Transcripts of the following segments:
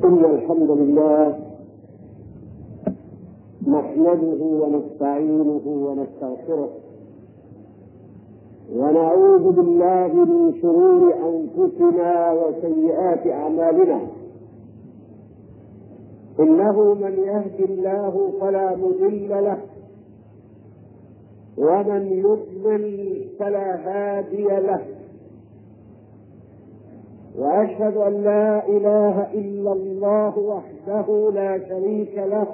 إن الحمد لله نحمده ونستعينه ونستغفره ونعوذ بالله من شرور أنفسنا وسيئات أعمالنا. إنه من يهد الله فلا مضل له ومن يضلل فلا هادي له، وأشهد أن لا إله إلا الله وحده لا شريك له،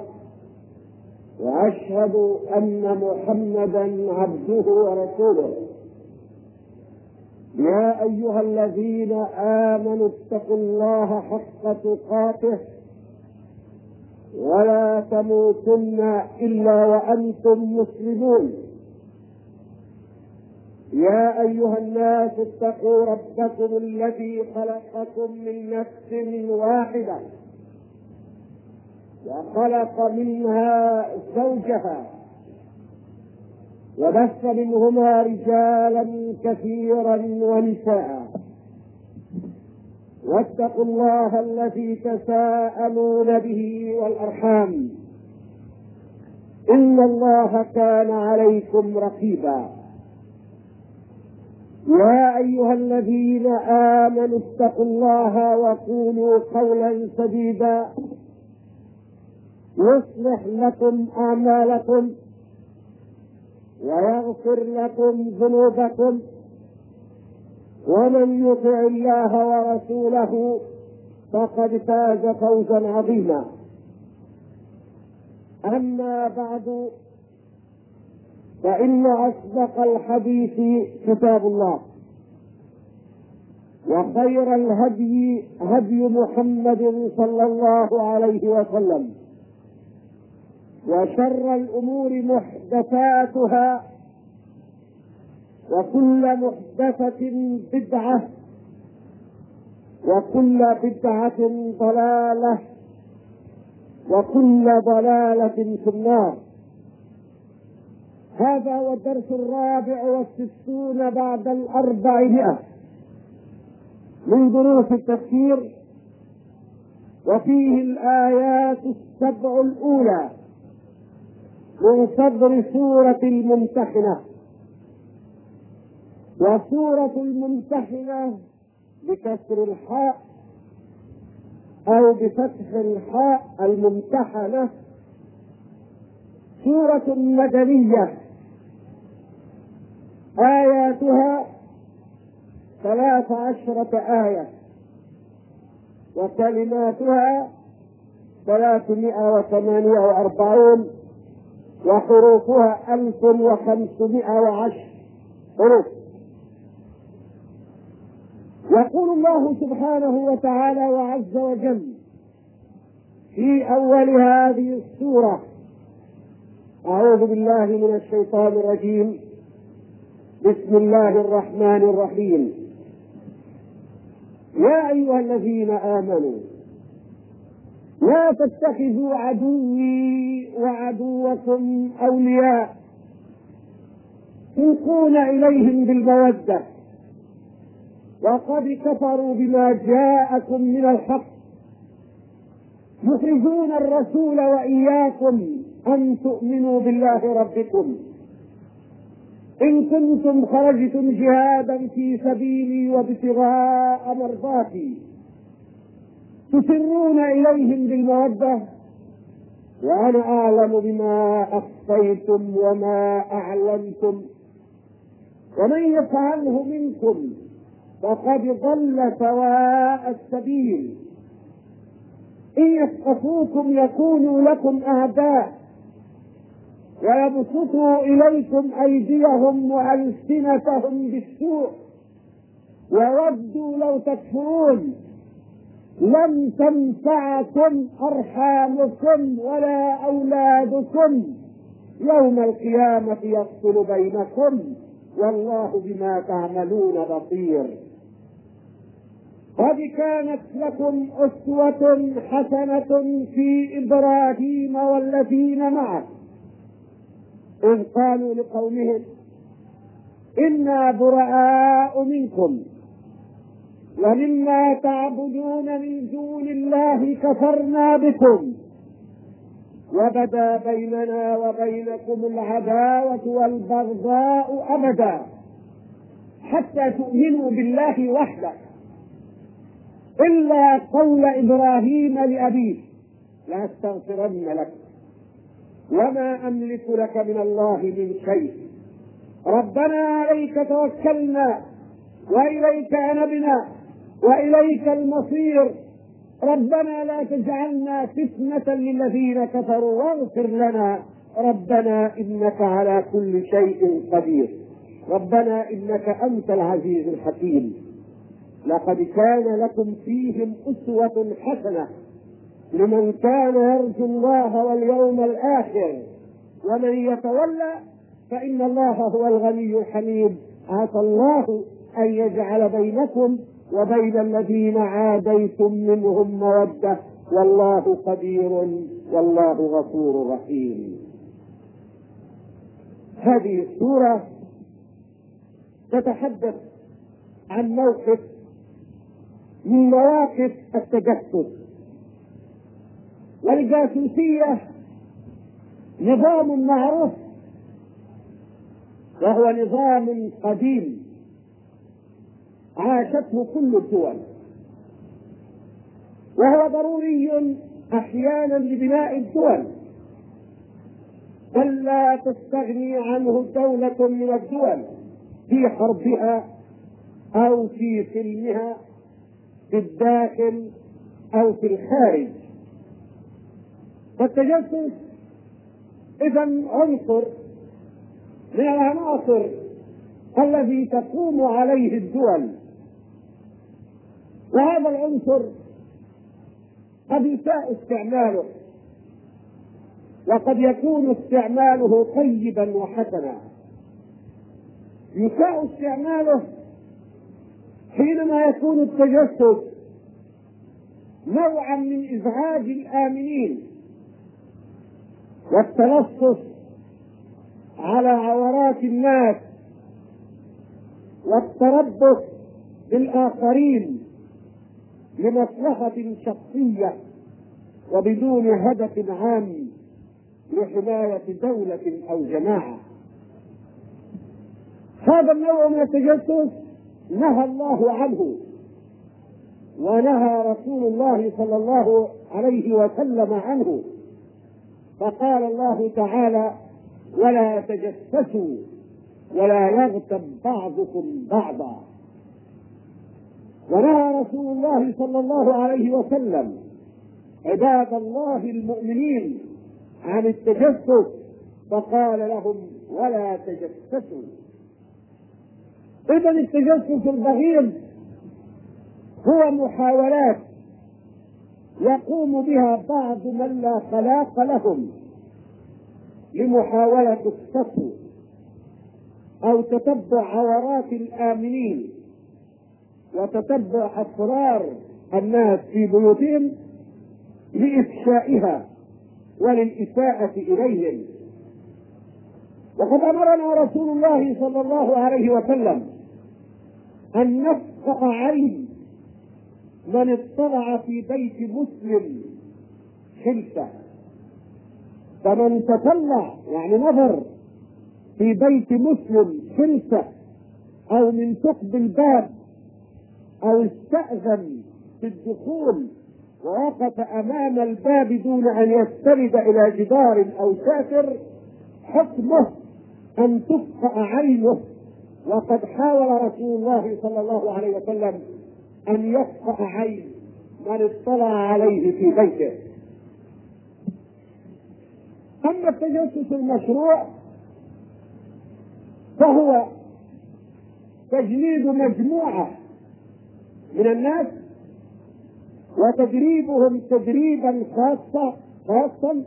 وأشهد أن محمدا عبده ورسوله. يا أيها الذين آمنوا اتقوا الله حق تقاته ولا تموتن إلا وأنتم مسلمون. يا أيها الناس اتقوا ربكم الذي خلقكم من نفس واحدة وخلق منها زوجها وبث منهما رجالا كثيرا ونساء، واتقوا الله الذي تساءلون به والأرحام إن الله كان عليكم رقيبا. يا أيها الذين آمنوا اتقوا الله وقولوا قولا سديدا يصلح لكم أعمالكم ويغفر لكم ذنوبكم، ومن يطع الله ورسوله فقد فاز فوزا عظيما. أما بعد، فإن أصدق الحديث كتاب الله، وخير الهدي هدي محمد صلى الله عليه وسلم، وشر الأمور محدثاتها، وكل محدثة بدعة، وكل بدعة ضلالة، وكل ضلالة في النار. هذا هو الدرس 64 بعد 400 من دروس التفسير، وفيه الآيات 7 الأولى من صدر سورة الممتحنة. وسورة الممتحنة بكسر الحاء أو بفتح الحاء الممتحنة سورة مدنية، آياتها 13 آية، وكلماتها 348، وحروفها 1510 حروف. يقول الله سبحانه وتعالى وعز وجل في أول هذه السورة: أعوذ بالله من الشيطان الرجيم، بسم الله الرحمن الرحيم. يا أيها الذين آمنوا لا تتخذوا عدوي وعدوكم أولياء تلقون إليهم بالمودة وقد كفروا بما جاءكم من الحق يخرجون الرسول وإياكم أن تؤمنوا بالله ربكم إن كنتم خرجتم جهادا في سبيلي وابتغاء مرضاتي تسرون إليهم بالمودة وأنا أعلم بما أخفيتم وما أعلنتم ومن يفعله منكم فقد ضل سواء السبيل. إن يثقفوكم يكونوا لكم أعداء ويبسطوا إليكم أيديهم وألسنتهم بالسوء وودوا لو تكفرون. لم تنفعكم أرحامكم ولا أولادكم، يوم القيامة يفصل بينكم والله بما تعملون بصير. قد كانت لكم أسوة حسنة في إبراهيم والذين معه إذ قالوا لقومهم إنا براء منكم ومما تعبدون من دون الله كفرنا بكم وبدا بيننا وبينكم العداوة والبغضاء أبدا حتى تؤمنوا بالله وحده إلا قول إبراهيم لأبيه لأستغفرن لك وما أملك لك من الله من شيء ربنا عليك توكلنا وإليك أنبنا وإليك المصير ربنا لا تجعلنا فتنة للذين كفروا واغفر لنا ربنا إنك على كل شيء قدير ربنا إنك أنت العزيز الحكيم لقد كان لكم فيهم أسوة حسنة لمن كان يرجو الله واليوم الآخر ومن يتولى فإن الله هو الغني الحميد عسى الله أن يجعل بينكم وبين الذين عاديتم منهم مودة والله قدير والله غفور رحيم. هذه السورة تتحدث عن موقف من مواقف التجسس، والجاسوسية نظام معروف وهو نظام قديم عاشته كل الدول، وهو ضروري احيانا لبناء الدول، بل لا تستغني عنه دولة من الدول في حربها او في سلمها في الداخل او في الخارج. فالتجسس اذا عنصر من العناصر الذي تقوم عليه الدول، وهذا العنصر قد يساء استعماله وقد يكون استعماله طيبا وحسنا. يساء استعماله حينما يكون التجسس نوعا من ازعاج الآمنين والتلصص على عورات الناس والتربص بالآخرين لمصلحة شخصية وبدون هدف عام لحماية دولة أو جماعة. هذا النوع من التجسس نهى الله عنه ونهى رسول الله صلى الله عليه وسلم عنه، فقال الله تعالى ولا تجسسوا ولا يغتب بعضكم بعضا. ونهى رسول الله صلى الله عليه وسلم عباد الله المؤمنين عن التجسس فقال لهم ولا تجسسوا. إذن التجسس البغيض هو محاولات يقوم بها بعض من لا خلاق لهم لمحاولة السطو أو تتبع عورات الآمنين وتتبع أسرار الناس في بيوتهم لإفشائها وللإساءة إليهم. وقد أمرنا رسول الله صلى الله عليه وسلم أن نفقع عين من اطلع في بيت مسلم خلسة، فمن تطلع يعني نظر في بيت مسلم خلسة أو من ثقب الباب أو استأذن في الدخول ووقف أمام الباب دون أن يستند إلى جدار أو ساتر حكمه أن تفقع عينه. وقد حاول رسول الله صلى الله عليه وسلم أن يفقع عين من اطلع عليه في بيته. أما التجسس المشروع فهو تجنيد مجموعة من الناس وتدريبهم تدريبا خاصا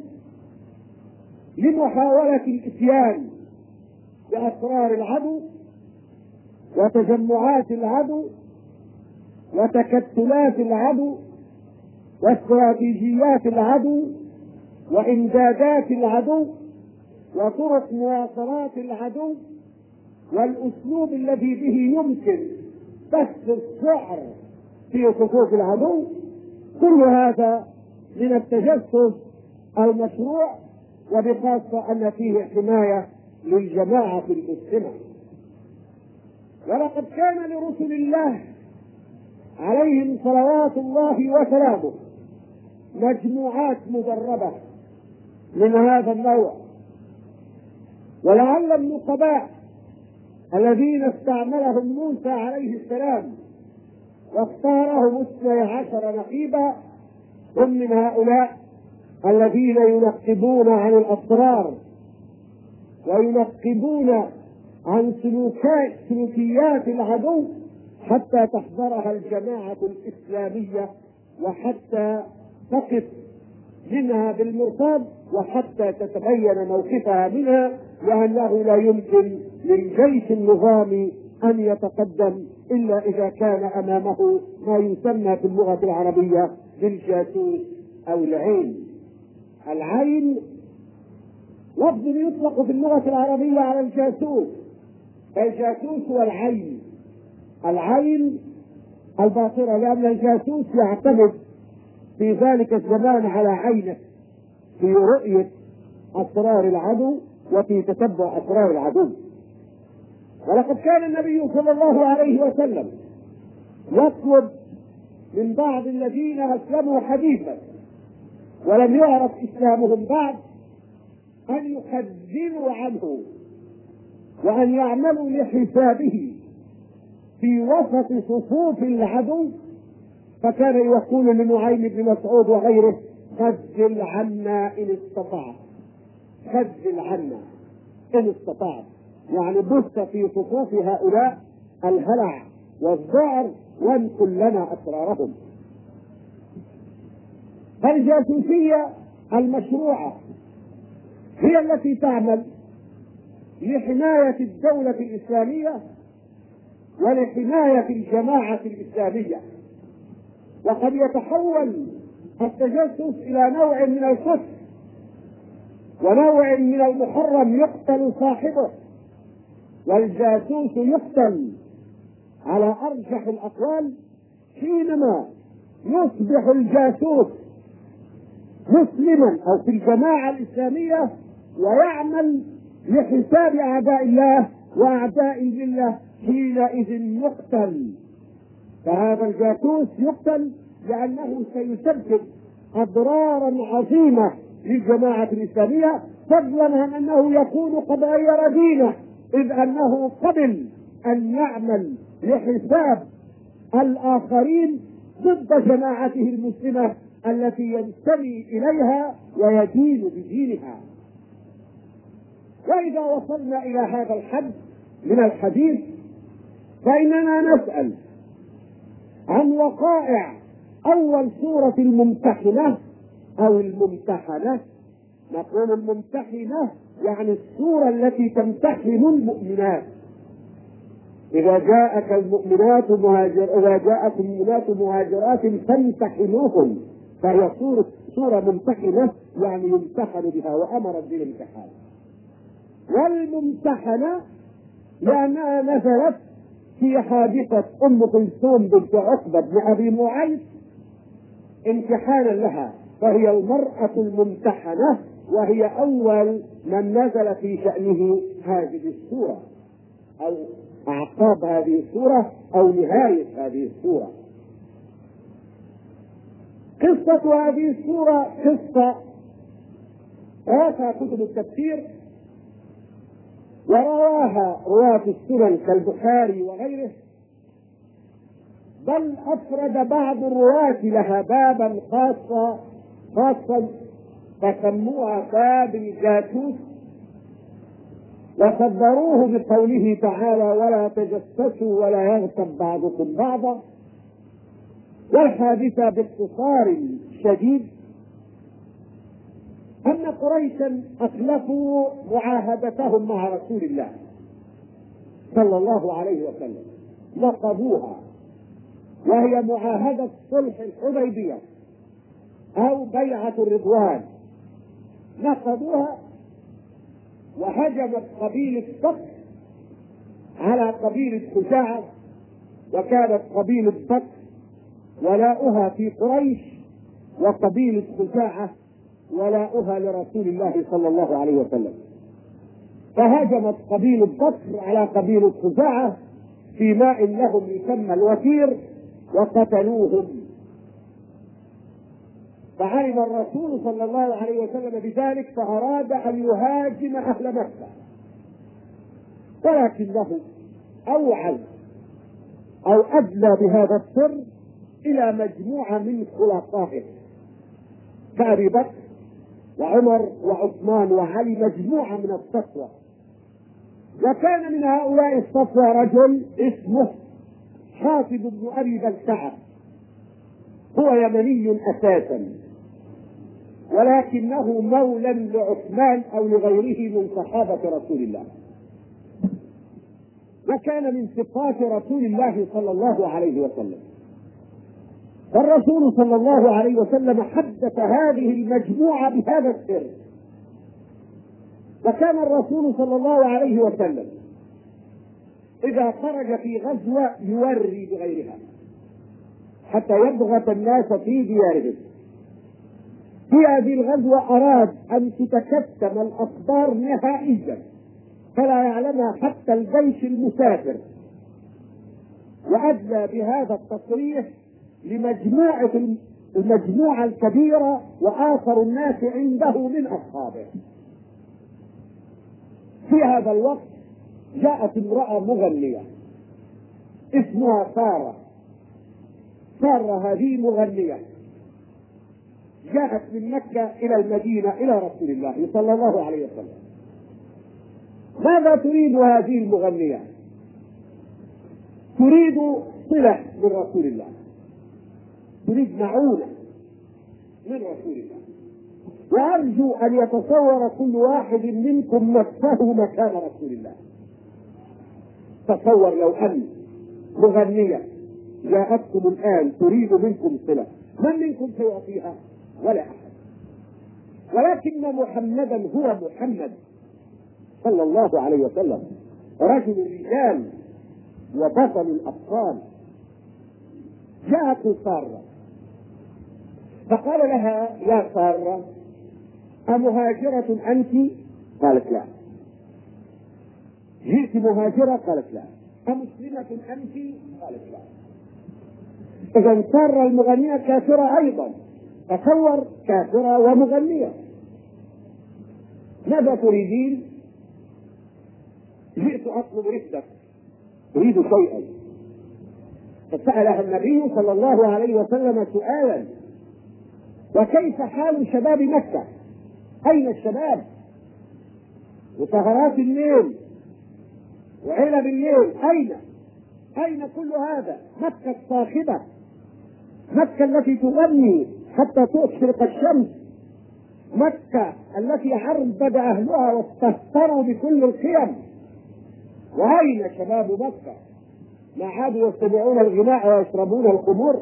لمحاولة الإتيان بأسرار العدو وتجمعات العدو وتكتلات العدو واستراتيجيات العدو وإمدادات العدو وطرق مواصلات العدو والأسلوب الذي به يمكن بث السعر في صفوف العدو. كل هذا من التجسس المشروع، وبخاصة أن فيه حماية للجماعة المسلمة. ولقد كان لرسل الله عليهم صلوات الله وسلامه مجموعات مدربة من هذا النوع، ولعل النقباء الذين استعملهم موسى عليه السلام واختارهم 12 نقيبا هم من هؤلاء الذين ينقبون عن الأسرار وينقبون عن سلوكيات العدو حتى تحذرها الجماعة الإسلامية وحتى تقف منها بالمرصاد وحتى تتبين موقفها منها، لأنه لا يمكن للجيش النظامي أن يتقدم إلا إذا كان أمامه ما يسمى في اللغة العربية بالجاسوس أو العين. العين لفظ يطلق في اللغة العربية على الجاسوس. الجاسوس هو العين، العين الباصرة، لأن الجاسوس يعتمد في ذلك الزمان على عينه في رؤية أسرار العدو وفي تتبع أسرار العدو. ولقد كان النبي صلى الله عليه وسلم يطلب من بعض الذين أسلموا حديثا ولم يعرف إسلامهم بعد أن يخزنوا عنه وأن يعملوا لحسابه في وسط صفوف العدو، فكان يقول لنعيم بن مسعود وغيره: خذل عنا إن استطعت، خذل عنا إن استطعت، يعني بث في صفوف هؤلاء الهلع والذعر وانقل لنا أسرارهم. الجاسوسية المشروعة هي التي تعمل لحماية الدولة الإسلامية ولحماية الجماعة الإسلامية، وقد يتحول التجسس إلى نوع من الكفر ونوع من المحرم يقتل صاحبه، والجاسوس يقتل على أرجح الأقوال حينما يصبح الجاسوس مسلما أو في الجماعة الإسلامية ويعمل لحساب أعداء الله وأعداء الله، حينئذ يقتل. فهذا الجاسوس يقتل لأنه سيسبب أضرارا عظيمة للجماعة الإسلامية، فضلا عن أنه يكون قد غير دينه، إذ أنه قبل أن يعمل لحساب الآخرين ضد جماعته المسلمة التي ينتمي إليها ويدين بدينها. وإذا وصلنا إلى هذا الحد من الحديث فإننا نسأل عن وقائع أول سورة الممتحنة أو الممتحنة. نقول الممتحنة يعني السورة التي تمتحن المؤمنات. إذا جاءك المؤمنات إذا جاءكم المؤمنات مهاجرات فامتحنوهن، فهي سورة ممتحنة يعني يمتحن بها وأمر بالامتحان. والممتحنة لأنها نزلت في حادثة أم كلثوم بنت عقبة بن أبي معيط امتحانا لها، فهي المرأة الممتحنة، وهي أول من نزل في شأنه هذه السورة أو أعقاب هذه السورة أو نهاية هذه السورة. قصة هذه السورة قصة رواها كتب التفسير ورواها رواة السنن كالبخاري وغيره، بل أفرد بعض الرواة لها بابا خاصا فسموها باب الجاسوس، وصدروه بقوله تعالى: ولا تجسسوا ولا يغتب بعضكم بعضا. والحادثة باختصار شديد أن قريشا أخلفوا معاهدتهم مع رسول الله صلى الله عليه وسلم، نقضوها، وهي معاهدة صلح الحديبية أو بيعة الرضوان. نقضوها وهجمت قبيلة بكر على قبيلة خزاعة، وكانت قبيلة بكر ولاؤها في قريش وقبيلة خزاعة ولاؤها لرسول الله صلى الله عليه وسلم. فهاجمت قبيلة بكر على قبيلة خزاعة في ماء لهم يسمى الوتير وقتلوهم. فعلم الرسول صلى الله عليه وسلم بذلك فأراد أن يهاجم أهل مكة، ولكنه أوعز أو أدلى بهذا السر إلى مجموعة من خلفائه كأبي بكر وعمر وعثمان وعلي، مجموعة من الصفوة. وكان من هؤلاء الصفوة رجل اسمه حافظ بن أبي بلتعة، هو يمني أساسا، ولكنه مولى لعثمان أو لغيره من صحابة رسول الله، وكان من صفات رسول الله صلى الله عليه وسلم. فالرسول صلى الله عليه وسلم حدث هذه المجموعة بهذا السر. وكان الرسول صلى الله عليه وسلم إذا خرج في غزوة يوري بغيرها حتى يبغت الناس في ديارهم. في هذه الغزوة أراد أن تتكتم الأخبار نهائيا فلا يعلمها حتى الجيش المسافر، وأدلى بهذا التصريح المجموعة الكبيرة وآخر الناس عنده من أصحابه. في هذا الوقت جاءت امرأة مغنية اسمها سارة. سارة هذه مغنية جاءت من مكة إلى المدينة إلى رسول الله صلى الله عليه وسلم. ماذا تريد هذه المغنية؟ تريد صلة من رسول الله، تريد معونة من رسول الله. وأرجو أن يتصور كل واحد منكم نفسه مكان رسول الله. تصور لو أن مغنية جاءتكم الآن تريد منكم صلة، من منكم سيعطيها؟ ولا أحد. ولكن محمدا هو محمد صلى الله عليه وسلم رجل الرجال وبطل الأبطال. جاءت سارة فقال لها: يا سارة، أمهاجرة أنت؟ قالت: لا. جئت مهاجرة؟ قالت: لا. أمسلمة أنت؟ قالت: لا. إذا سارة المغنية كافرة أيضا. تصور، كافرة ومغنية. ماذا تريدين؟ جئت أطلب رفدك، أريد شيئا. فسألها النبي صلى الله عليه وسلم سؤالا: وكيف حال شباب مكة؟ أين الشباب؟ وسهرات الليل وعلب الليل أين كل هذا؟ مكة الصاخبة، مكة التي تغني حتى تشرق الشمس، مكة التي عربد أهلها واستهتروا بكل القيم. وأين شباب مكة؟ ما عادوا يستمعون الغناء ويشربون الخمور.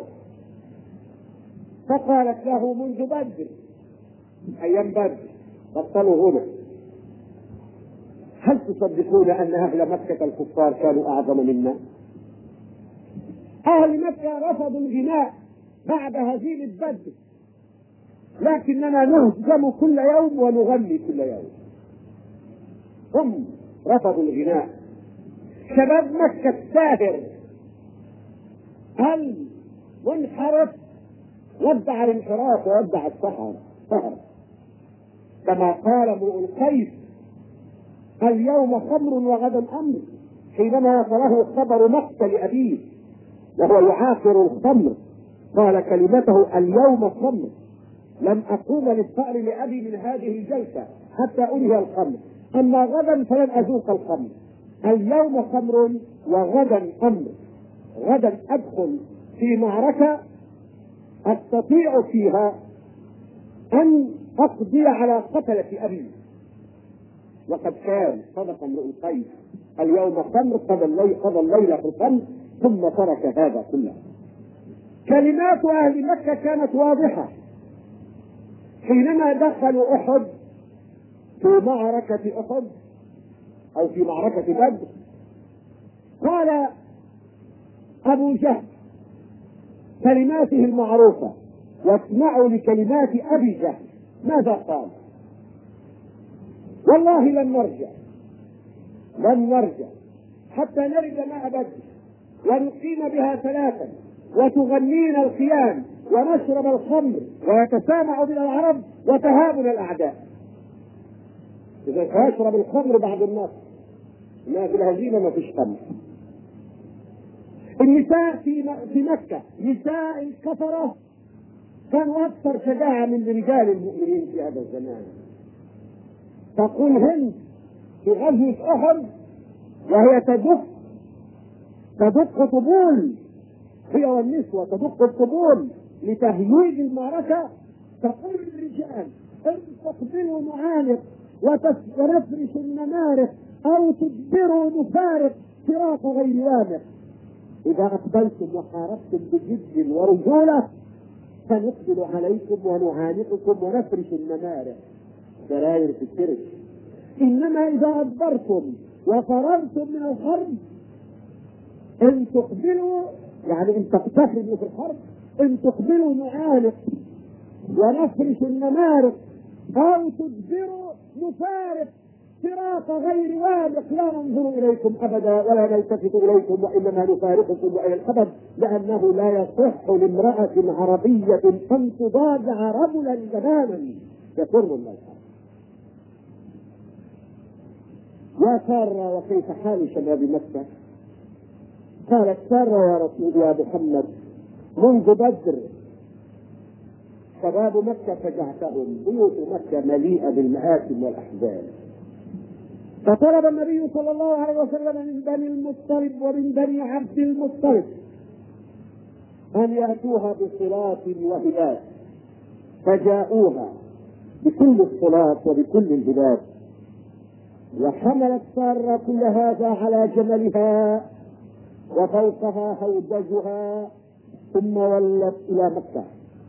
فقالت له: منذ بدر، أيام بدر بطلوا هنا. هل تصدقون أن أهل مكة الكفار كانوا أعظم منا؟ أهل مكة رفضوا الغناء بعد هزيمة بدر، لكننا نهزم كل يوم ونغني كل يوم. هم رفضوا الغناء. شباب مكة الساهر المنحرف ودع الانحراف وودع السهر، كما قال امرؤ القيس: اليوم خمر وغدا أمر، حينما وصله خبر مقتل أبيه وهو يعاصر الخمر قال كلمته: اليوم خمر، لم أقوم للثأر لأبي من هذه الجلسة حتى أنهي الخمر، أما غدا فلن أذوق الخمر. اليوم خمر وغدا أمر. غدا أدخل في معركة أستطيع فيها أن أقضي على قتلة أبي. وقد كان صدق امرؤ القيس: اليوم خمر، قضى الليل في الخمر ثم ترك هذا كله. كلمات أهل مكة كانت واضحة. حينما دخلوا أحد في معركة أحد أو في معركة بدر، قال أبو جهل كلماته المعروفة، واسمعوا لكلمات أبي جهل ماذا قال. والله لن نرجع حتى نرد ماء بدر ونقيم بها ثلاثا وتغنينا الخيام ونشرب الخمر ويتسامع بنا العرب وتهابنا الأعداء. إذا يشرب الخمر بعد النصر، ما في الهزيمة ما فيش خمر. النساء في مكة، نساء الكفرة كانوا أكثر شجاعة من رجال المؤمنين في هذا الزمان. تقول هند في غزوة أحد وهي تدق طبول، هي والنسوة تدق الطبول لتهييج المعركة، تقول للرجال ان تقبلوا نعانق ونفرش النمارق او تدبروا نفارق فراق غير وامق. اذا اقبلتم وحاربتم بجد ورجولة سنقبل عليكم ونعانقكم ونفرش النمارق، سراير في السرج. انما اذا ادبرتم وفررتم من الحرب، ان تقبلوا يعني ان تقتحموا في الحرب، ان تقبلوا نعانق ونفرش النمارق او تدبروا نفارق فراق غير وامق، لا ننظر اليكم ابدا ولا نلتفت اليكم وانما نفارقكم والى الابد، لانه لا يصح لامراه عربيه ان تضاجع رجلا جبانا يفر من الحرب. يا سارة وكيف حال شباب مكة؟ قالت سارة يا رسول يا محمد منذ بدر شباب مكة فجعتهم، بيوت مكة مليئة بالمآثم والأحزان. فطلب النبي صلى الله عليه وسلم من بني المطلب ومن بني عبد المطلب أن يأتوها بصلاة وهبات، فجاءوها بكل الصلاة وبكل الهبات. وحملت سارة كل هذا على جملها وفوقها هودجها، ثم ولت إلى مكة.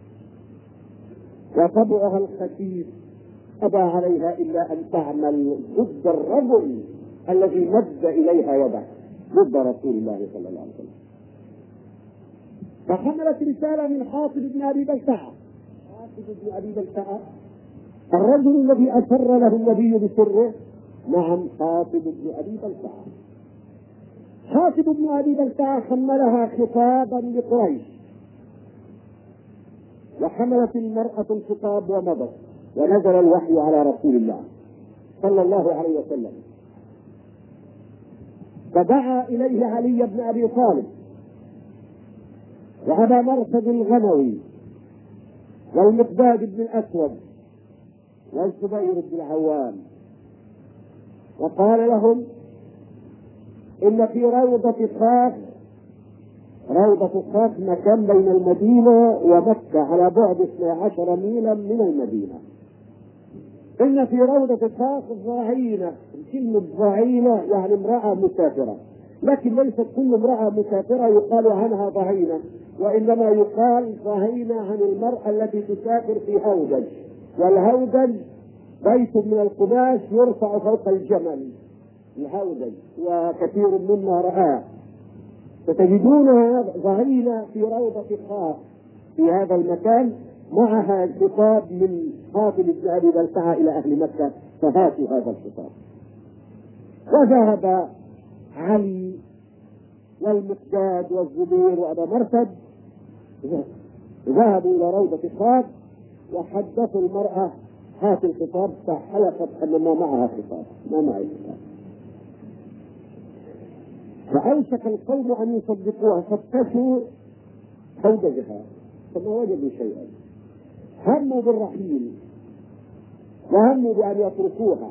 وطبعها الخفيف أبى عليها إلا أن تعمل ضد الرجل الذي مد إليها يده، ضد رسول الله صلى الله عليه وسلم. فحملت رسالة من حاطب بن أبي بلتعة. حاطب بن أبي بلتعة الرجل الذي أسر له النبي بسره، نعم حاطب بن أبي بلتعة. حاطب بن أبي بلتعة حملها خطابا لقريش، وحملت المرأة الخطاب ومضت، ونزل الوحي على رسول الله صلى الله عليه وسلم. فدعا إليه علي بن أبي طالب وأبا مرثد الغنوي والمقداد بن الأسود والزبير بن العوام، وقال لهم إن في روضة خاخ مكان بين المدينة ومكة على بعد 12 ميلا من المدينة. إن في روضة خاخ ضعينة، كلمة ضعينة يعني امرأة مسافرة، لكن ليست كل امرأة مسافرة يقال عنها ضعينة، وإنما يقال ضعينة عن المرأة التي تسافر في هودج، والهودج بيت من القماش يرفع فوق الجمل، الهودج، وكثير مما رآه. فتجدونها ضعينة في روضة خاخ في هذا المكان، معها خطاب من حاطب بن أبي بلتعة إلى أهل مكة، فهاتوا هذا الخطاب. وذهب علي والمقداد والزبير وأبا مرثد، ذهبوا إلى روضة خاخ وحدثوا المرأة هات الخطاب، فحلفت أن ما معها خطاب، ما معي خطاب. فأوشك القوم أن يصدقوها، فتشوا هودجها فما وجدوا شيئا، هموا بالرحيل وهموا بأن يتركوها.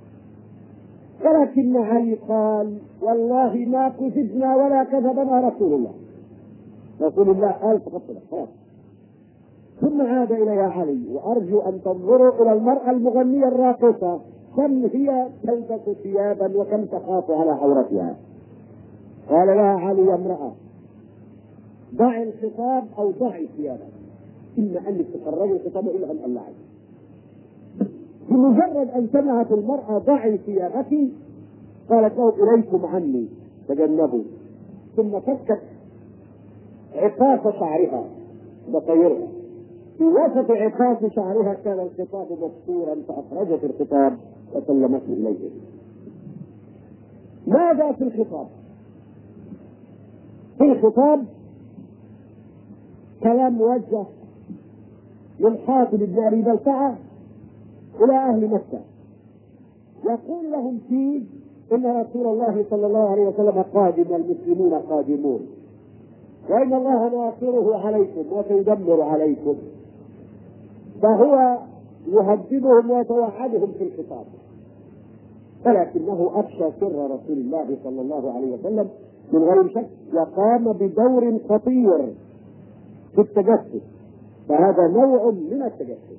ولكن علي قال والله ما كذبنا ولا كذبنا رسول الله قال فقط خلاص. ثم عاد إلى يا علي وأرجو أن تنظروا إلى المرأة المغنية الراقصة، كم هي تلبس ثيابا وكم تخاف على عورتها. قال يا علي يا امرأة ضعي الخطاب أو ضعي ثيابك، إما أنك تخرجي الخطاب إلا أن ألعب. بمجرد أن سمعت المرأة ضعي ثيابك قالت له إليكم عني تجنبوا، ثم فكت عقاص شعرها بطيرها، في وسط عقاص شعرها كان الخطاب مبصورا فأخرجت الخطاب وسلمته إليه. ماذا في الخطاب؟ في الخطاب كلام موجه من حاتم بن أبي بلتعة إلى أهل مكة، يقول لهم فيه إن رسول الله صلى الله عليه وسلم قادم والمسلمون قادمون، وإن الله ناصره عليكم وسيدمر عليكم، فهو يهددهم ويتوعدهم في الخطاب، ولكنه أفشى سر رسول الله صلى الله عليه وسلم من غير شك، وقام بدور خطير في التجسس، فهذا نوع من التجسس.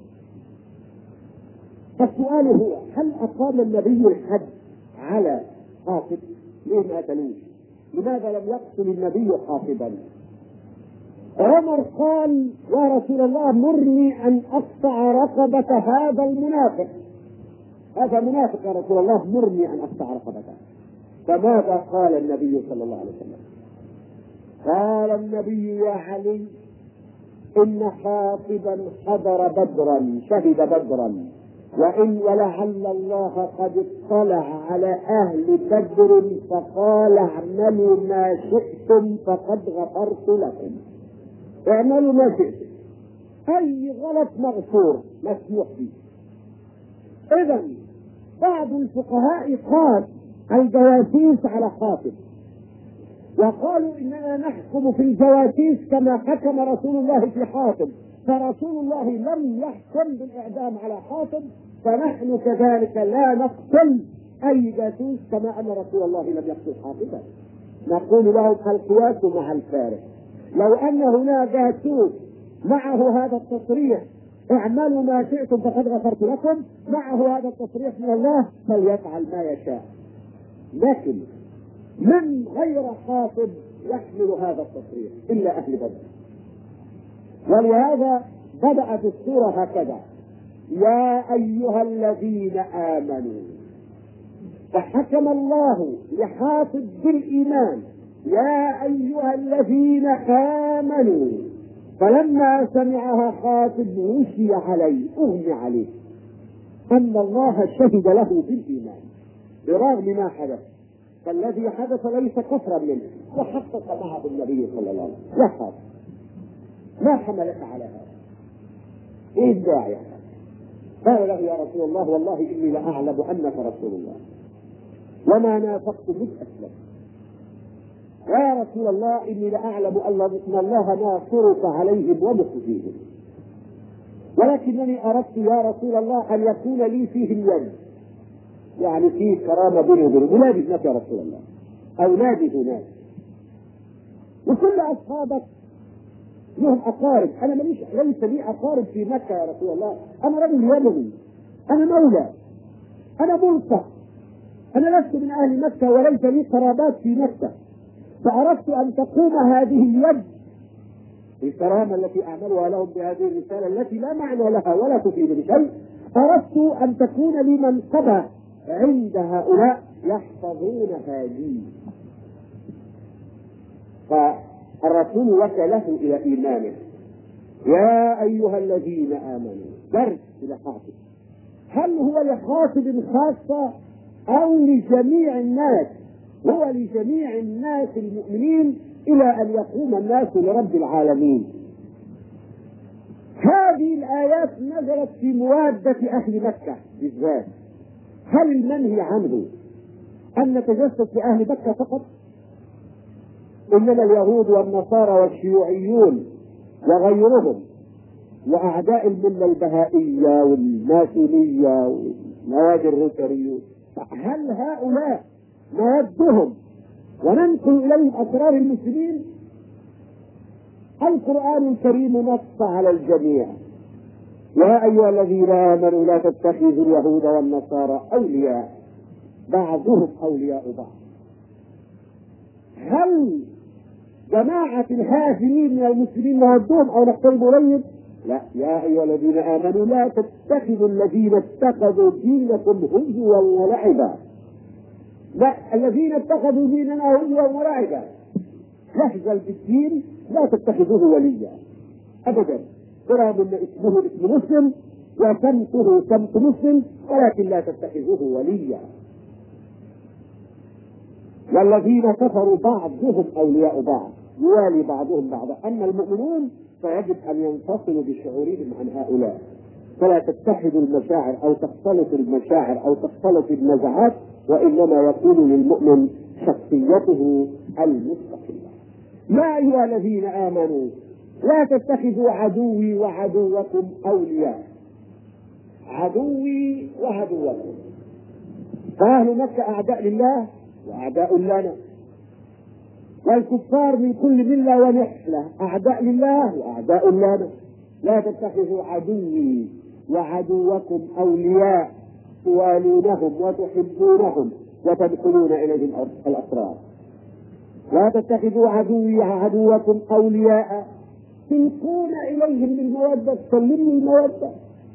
فالسؤال هو: هل أقام النبي الحد على حافظ؟ ليه ما قتلوش؟ لماذا لم يقتل النبي حافظا؟ عمر قال: يا رسول الله مرني أن أقطع رقبة هذا المنافق، هذا منافق يا رسول الله، مرني أن أقطع رقبته. فماذا قال النبي صلى الله عليه وسلم؟ قال النبي: يا علي، إن حافظا حضر بدرا، شهد بدرا، ولعل الله قد اطلع على أهل بدر فقال: اعملوا ما شئتم فقد غفرت لكم. اعملوا ما شئتم، أي غلط مغفور مسموح به. إذا بعض الفقهاء قال الجواسيس على حافظ، وقالوا إننا نحكم في الجواسيس كما حكم رسول الله في حاتم، فرسول الله لم يحكم بالإعدام على حاتم، فنحن كذلك لا نقتل أي جاسوس كما أن رسول الله لم يقتل حاتما. نقول لهم القياس مع الفارق، لو أن هنا جاسوس معه هذا التصريح اعملوا ما شئتم فقد غفرت لكم، معه هذا التصريح من الله فليفعل ما يشاء، لكن من غير حافظ يحمل هذا التصريح إلا أهل بدر. ولهذا بدأت السورة هكذا: يا أيها الذين آمنوا، فحكم الله لحافظ بالإيمان: يا أيها الذين آمنوا. فلما سمعها حافظ غشي عليه، أغمي عليه، أن الله شهد له بالإيمان برغم ما حدث، فالذي حدث ليس كفرا منه، وحقق معه النبي صلى الله عليه وسلم: يا حافظ ما حملك على هذا؟ ايه الداعي؟ قال له: يا رسول الله والله اني لاعلم انك رسول الله وما نافقت بك اسلم، ويا رسول الله اني لاعلم ان الله ناصرك عليهم ومخزيهم، ولكنني اردت يا رسول الله ان يكون لي فيهم يد، يعني فيه كرامه بيني وبينهم، نادي ابنك يا رسول الله، او نادي هناك، وكل اصحابك لهم اقارب، انا ليس لي اقارب في مكه يا رسول الله، انا رجل يمني، انا مولى، انا ملقى، انا لست من اهل مكه وليس لي قرابات في مكه، فاردت ان تقوم هذه اليد الكرامه التي اعملها لهم بهذه الرساله التي لا معنى لها ولا تفيد بشيء، اردت ان تكون لي منقبه عند هؤلاء يحفظونها لي. فالرسول وكله الى ايمانه: يا ايها الذين امنوا، درس الى حافظ، هل هو لحافظ خاصه او لجميع الناس؟ هو لجميع الناس المؤمنين الى ان يقوم الناس لرب العالمين. هذه الايات نزلت في موادة اهل مكة بالذات. هل المنهي عنه ان نتجسس لاهل مكة فقط؟ انما اليهود والنصارى والشيوعيون وغيرهم واعداء المله البهائيه والماسونيه والنوادي الروتريه، هل هؤلاء نودهم وننقل اليهم اسرار المسلمين؟ القران الكريم نص على الجميع: يا ايها الذين امنوا لا تتخذوا اليهود والنصارى اولياء بعضهم اولياء بعض. هل جماعة الهاجرين من المسلمين نودهم او نقترب اليهم؟ لا. يا ايها الذين امنوا لا تتخذوا الذين اتخذوا دينكم هزوا ولعبا. لا، الذين اتخذوا ديننا هزوا ولعبا، يحزن بالدين لا تتخذوه وليا ابدا، برغم ان اسمه اسم مسلم وسمته سمت مسلم، ولكن لا تتخذوه وليا. والذين كفروا بعضهم اولياء بعض، يوالي بعضهم بعضا. اما المؤمنون فيجب ان ينفصلوا بشعورهم عن هؤلاء، فلا تتحدوا المشاعر او تختلط المشاعر او تختلط النزعات، وانما يكون للمؤمن شخصيته المستقله. يا ايها الذين امنوا لا تتخذوا عدوي وعدوكم اولياء. عدوي وعدوكم، فاهل مكه اعداء لله واعداء لنا، والكفار من كل مله ونحله اعداء لله واعداء لنا. لا تتخذوا عدوي وعدوكم اولياء توالونهم وتحبونهم وتدخلون اليهم الاسرار. لا تتخذوا عدوي وعدوكم اولياء تلقون اليهم بالموده، تسلموا الموده.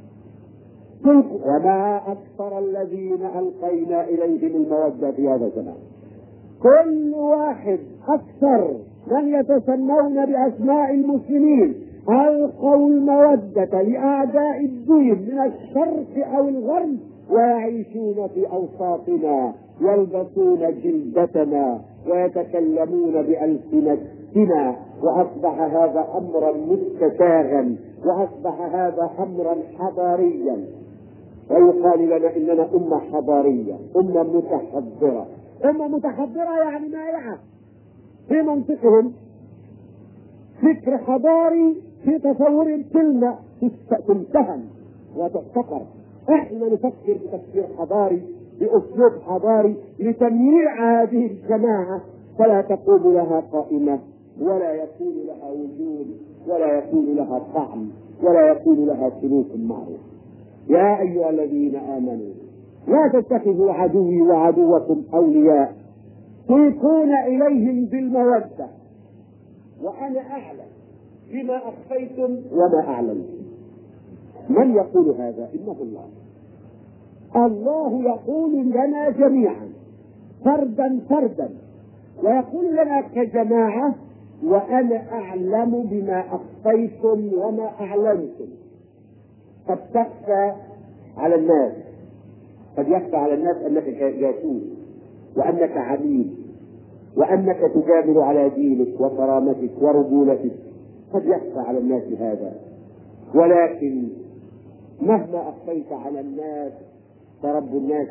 وما اكثر الذين القينا اليهم الموده في هذا الزمان. كل واحد اكثر من يتسمون باسماء المسلمين القوا الموده لاعداء الدين من الشرق او الغرب، ويعيشون في اوساطنا، يلبسون جلدتنا ويتكلمون بألسنتنا، واصبح هذا امرا مستساغا، واصبح هذا امرا حضاريا، ويقال لنا اننا امه حضاريه، امه متحضره. امه متحضره يعني مائعه في منطقهم، فكر حضاري في تصور كلمه تمتهن وتحتقر. احنا نفكر بتفكير حضاري باسلوب حضاري لتمييع هذه الجماعه، فلا تقوم لها قائمه، ولا يكون لها وجود، ولا يكون لها طعم، ولا يكون لها سلوك معروف. يا ايها الذين امنوا لا تتخذوا عدوي وعدوكم اولياء تلقون اليهم بالموده وانا اعلم بما اخفيتم وما اعلنتم. من يقول هذا؟ انه الله. الله يقول لنا جميعا فردا فردا، ويقول لنا كجماعه وانا اعلم بما اخفيتم وما اعلنتم. قد تخفى على الناس، قد يخفى على الناس انك جاسوس وانك عميل وانك تجامل على دينك وكرامتك ورجولتك، قد يخفى على الناس هذا، ولكن مهما اخفيت على الناس فرب الناس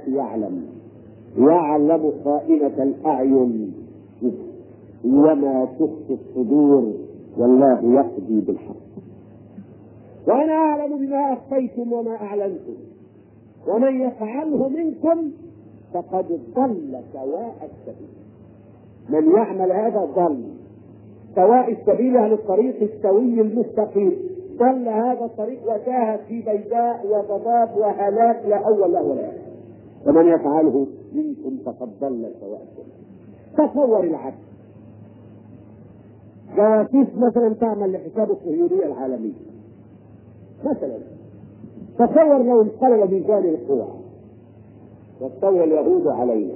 يعلم خائنة الاعين وما تخفي الصدور، والله يقضي بالحق. وانا اعلم بما اخفيتم وما اعلنتم، ومن يفعله منكم فقد ضل سواء السبيل. من يعمل هذا ضل سواء السبيل، عن الطريق السوي المستقيم، ضل هذا الطريق وتاه في بيداء وضباب وهلاك لا اول له ولا اخر. ومن يفعله منكم فقد ضل سواء السبيل. تصور العكس، جواسيس مثلا تعمل لحساب الصهيونية العالمية مثلا، تصور لو انقلب ميزان القوى واستولى اليهود علينا،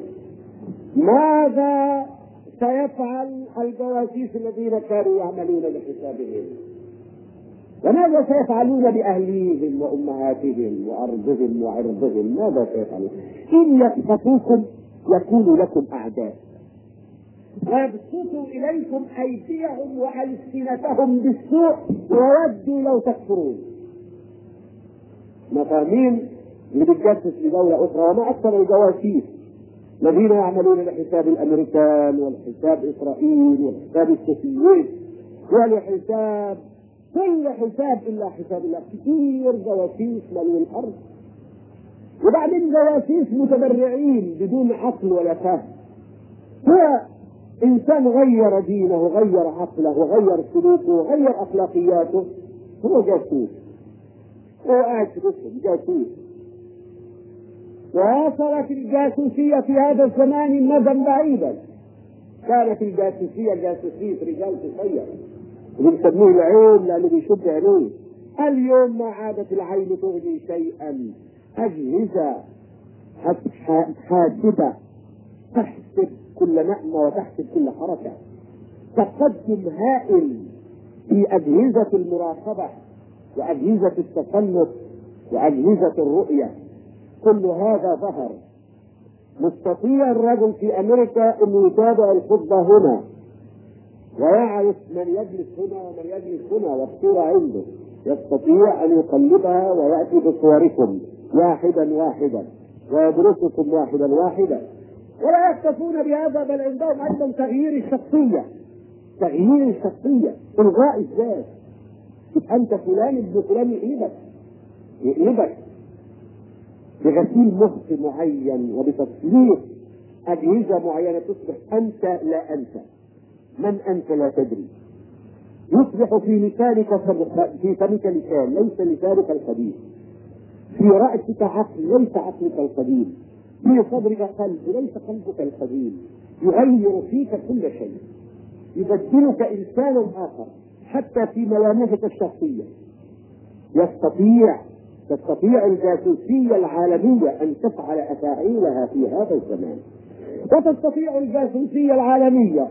ماذا سيفعل الجواسيس الذين كانوا يعملون لحسابهم؟ وماذا سيفعلون بأهليهم وأمهاتهم وأرضهم وعرضهم؟ ماذا سيفعلون؟ إن يسقطوكم يكونوا لكم أعداء، ويبسطوا إليكم أيديهم وألسنتهم بالسوء، وودوا لو تكفرون. مفاهيم اللي بتجسس لدولة أخرى. وما أكثر الجواسيس الذين يعملون لحساب الأمريكان ولحساب إسرائيل ولحساب السوفييت ولحساب كل حساب إلا حساب الله. كثير جواسيس ملوا الأرض، وبعدين جواسيس متبرعين بدون عقل ولا فهم. هو إنسان غير دينه وغير عقله وغير سلوكه وغير أخلاقياته، هو جاسوس، هو قاعد في جسم جاسوس. ووصلت الجاسوسية في هذا الزمان مدى بعيدا. كانت الجاسوسية جاسوسية رجال قصير بنسميه العين لأنه بيشد عينيه. اليوم ما عادت العين تغني شيئا، أجهزة حادثة تحسب كل نعمة وتحسب كل حركة، تقدم هائل في أجهزة المراقبة وأجهزة التسلط وأجهزة الرؤية. كل هذا ظهر. مستطيع الرجل في أمريكا أن يتابع الخطبة هنا ويعرف من يجلس هنا ومن يجلس هنا والصورة عنده، يستطيع أن يقلبها ويأتي بصوركم واحدا واحدا ويدرسكم واحدا واحدا. ولا يكتفون بهذا، بل عندهم أيضا تغيير الشخصية، تغيير الشخصية، إلغاء الذات. أنت فلان ابن فلان، يقلبك بغسيل مخ معين وبتسليط أجهزة معينة، تصبح أنت لا أنت. من أنت لا تدري. يصبح في لسانك في فمك لسان ليس لسانك القديم، في رأسك عقل ليس عقلك القديم، في صدرك قلب ليس قلبك القديم. يغير فيك كل شيء، يبدلك إنسانا آخر حتى في ملامحك الشخصية. تستطيع الجاسوسية العالمية أن تفعل أفاعيلها في هذا الزمان، وتستطيع الجاسوسية العالمية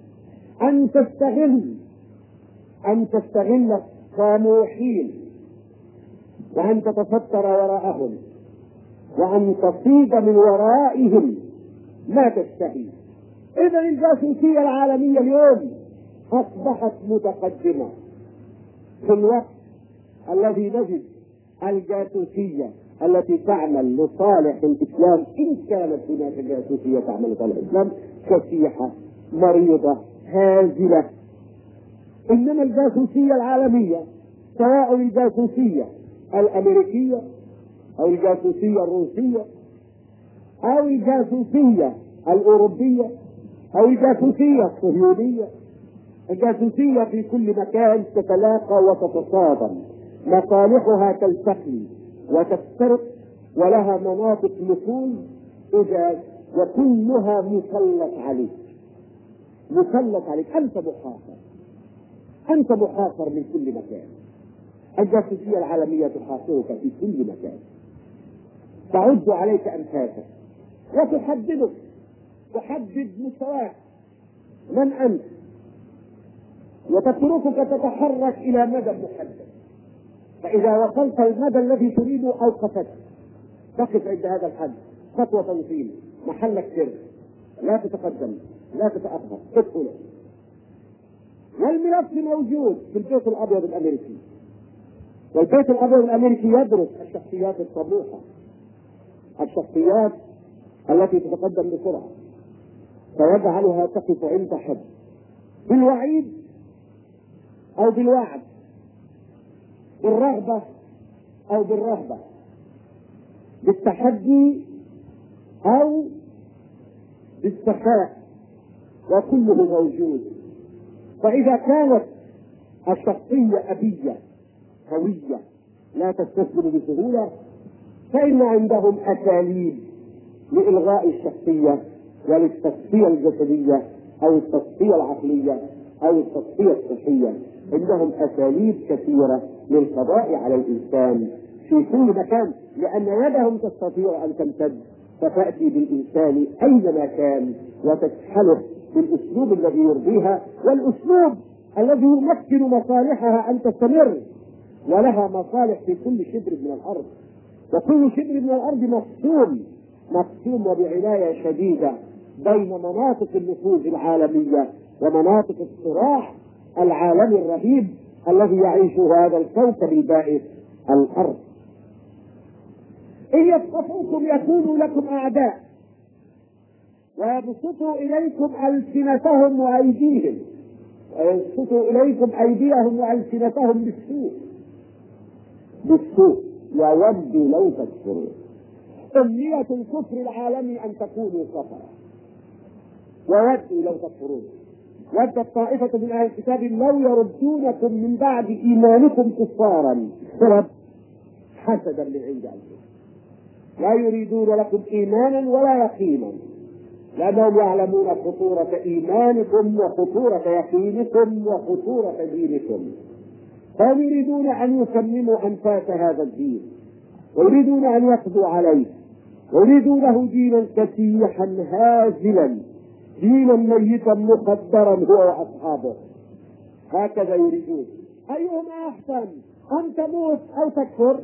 أن تستغل طموحين وأن تتستر وراءهم وأن تصيد من ورائهم ما تشتهي. إذا الجاسوسية العالمية اليوم أصبحت متقدمة في الوقت الذي نجد الجاسوسية التي تعمل لصالح الإسلام، إن كانت هناك جاسوسية تعمل لصالح الإسلام، كسيحة مريضة هازلة. إنما الجاسوسية العالمية، سواء الجاسوسية الأمريكية أو الجاسوسية الروسية أو الجاسوسية الأوروبية أو الجاسوسية الصهيونية، الجاسوسية في كل مكان تتلاقى وتتصادم، مصالحها تلتقي وتفترق ولها مناطق نفوذ إذا وكلها مسلط عليك. أنت محاصر من كل مكان. الجاسوسية العالمية تحاصرك في كل مكان، تعد عليك أنفاسك وتحددك، تحدد مستواك من أنت، وتتركك تتحرك إلى مدى محدد. فإذا وصلت المدى الذي تريده أوقفتك، تقف عند هذا الحد خطوة تنظيم، محلك سر، لا تتقدم لا تتأخر، تدخل. والملف موجود في البيت الأبيض الأمريكي، والبيت الأبيض الأمريكي يدرس الشخصيات الطموحة، الشخصيات التي تتقدم بسرعة، فيجعلها تقف عند حد، بالوعيد أو بالوعد، بالرغبة أو بالرهبة، بالتحدي أو بالسخاء، وكله موجود. فإذا كانت الشخصية أبية قوية لا تستسلم بسهولة، فإن عندهم أساليب لإلغاء الشخصية وللتصفية الجسدية أو التصفية العقلية أو التصفية الصحية. عندهم أساليب كثيرة للقضاء على الإنسان في كل مكان، لأن يدهم تستطيع أن تمتد فتأتي بالإنسان أينما كان وتسحله بالأسلوب الذي يرضيها، والأسلوب الذي يمكن مصالحها أن تستمر، ولها مصالح في كل شبر من الأرض، وكل شبر من الأرض مقسوم وبعناية شديدة بين مناطق النفوذ العالمية ومناطق الصراع العالمي الرهيب الذي يعيشه هذا الكوكب البائس الأرض. إن يثقفوكم يكونوا لكم أعداء ويبسطوا إليكم ألسنتهم وأيديهم، ويبسطوا إليكم أيديهم وألسنتهم بالسوء وودوا لو تكفرون. أمنية الكفر العالمي أن تكونوا كفرة، وودوا لو تكفرون. ودت طائفة من أهل الكتاب لو يردونكم من بعد إيمانكم كفارا، سبب حسدا من عند أنفسهم، لا يريدون لكم إيمانا ولا يقينا، لأنهم يعلمون خطورة إيمانكم وخطورة يقينكم وخطورة دينكم، فهم يريدون أن يسمموا أنفاس هذا الدين، ويريدون أن يقضوا عليه، ويريدونه دينا كسيحا هازلا، دينا ميتا مخدرا هو وأصحابه. هكذا يريدون. أيهما أحسن، أن تموت أو تكفر؟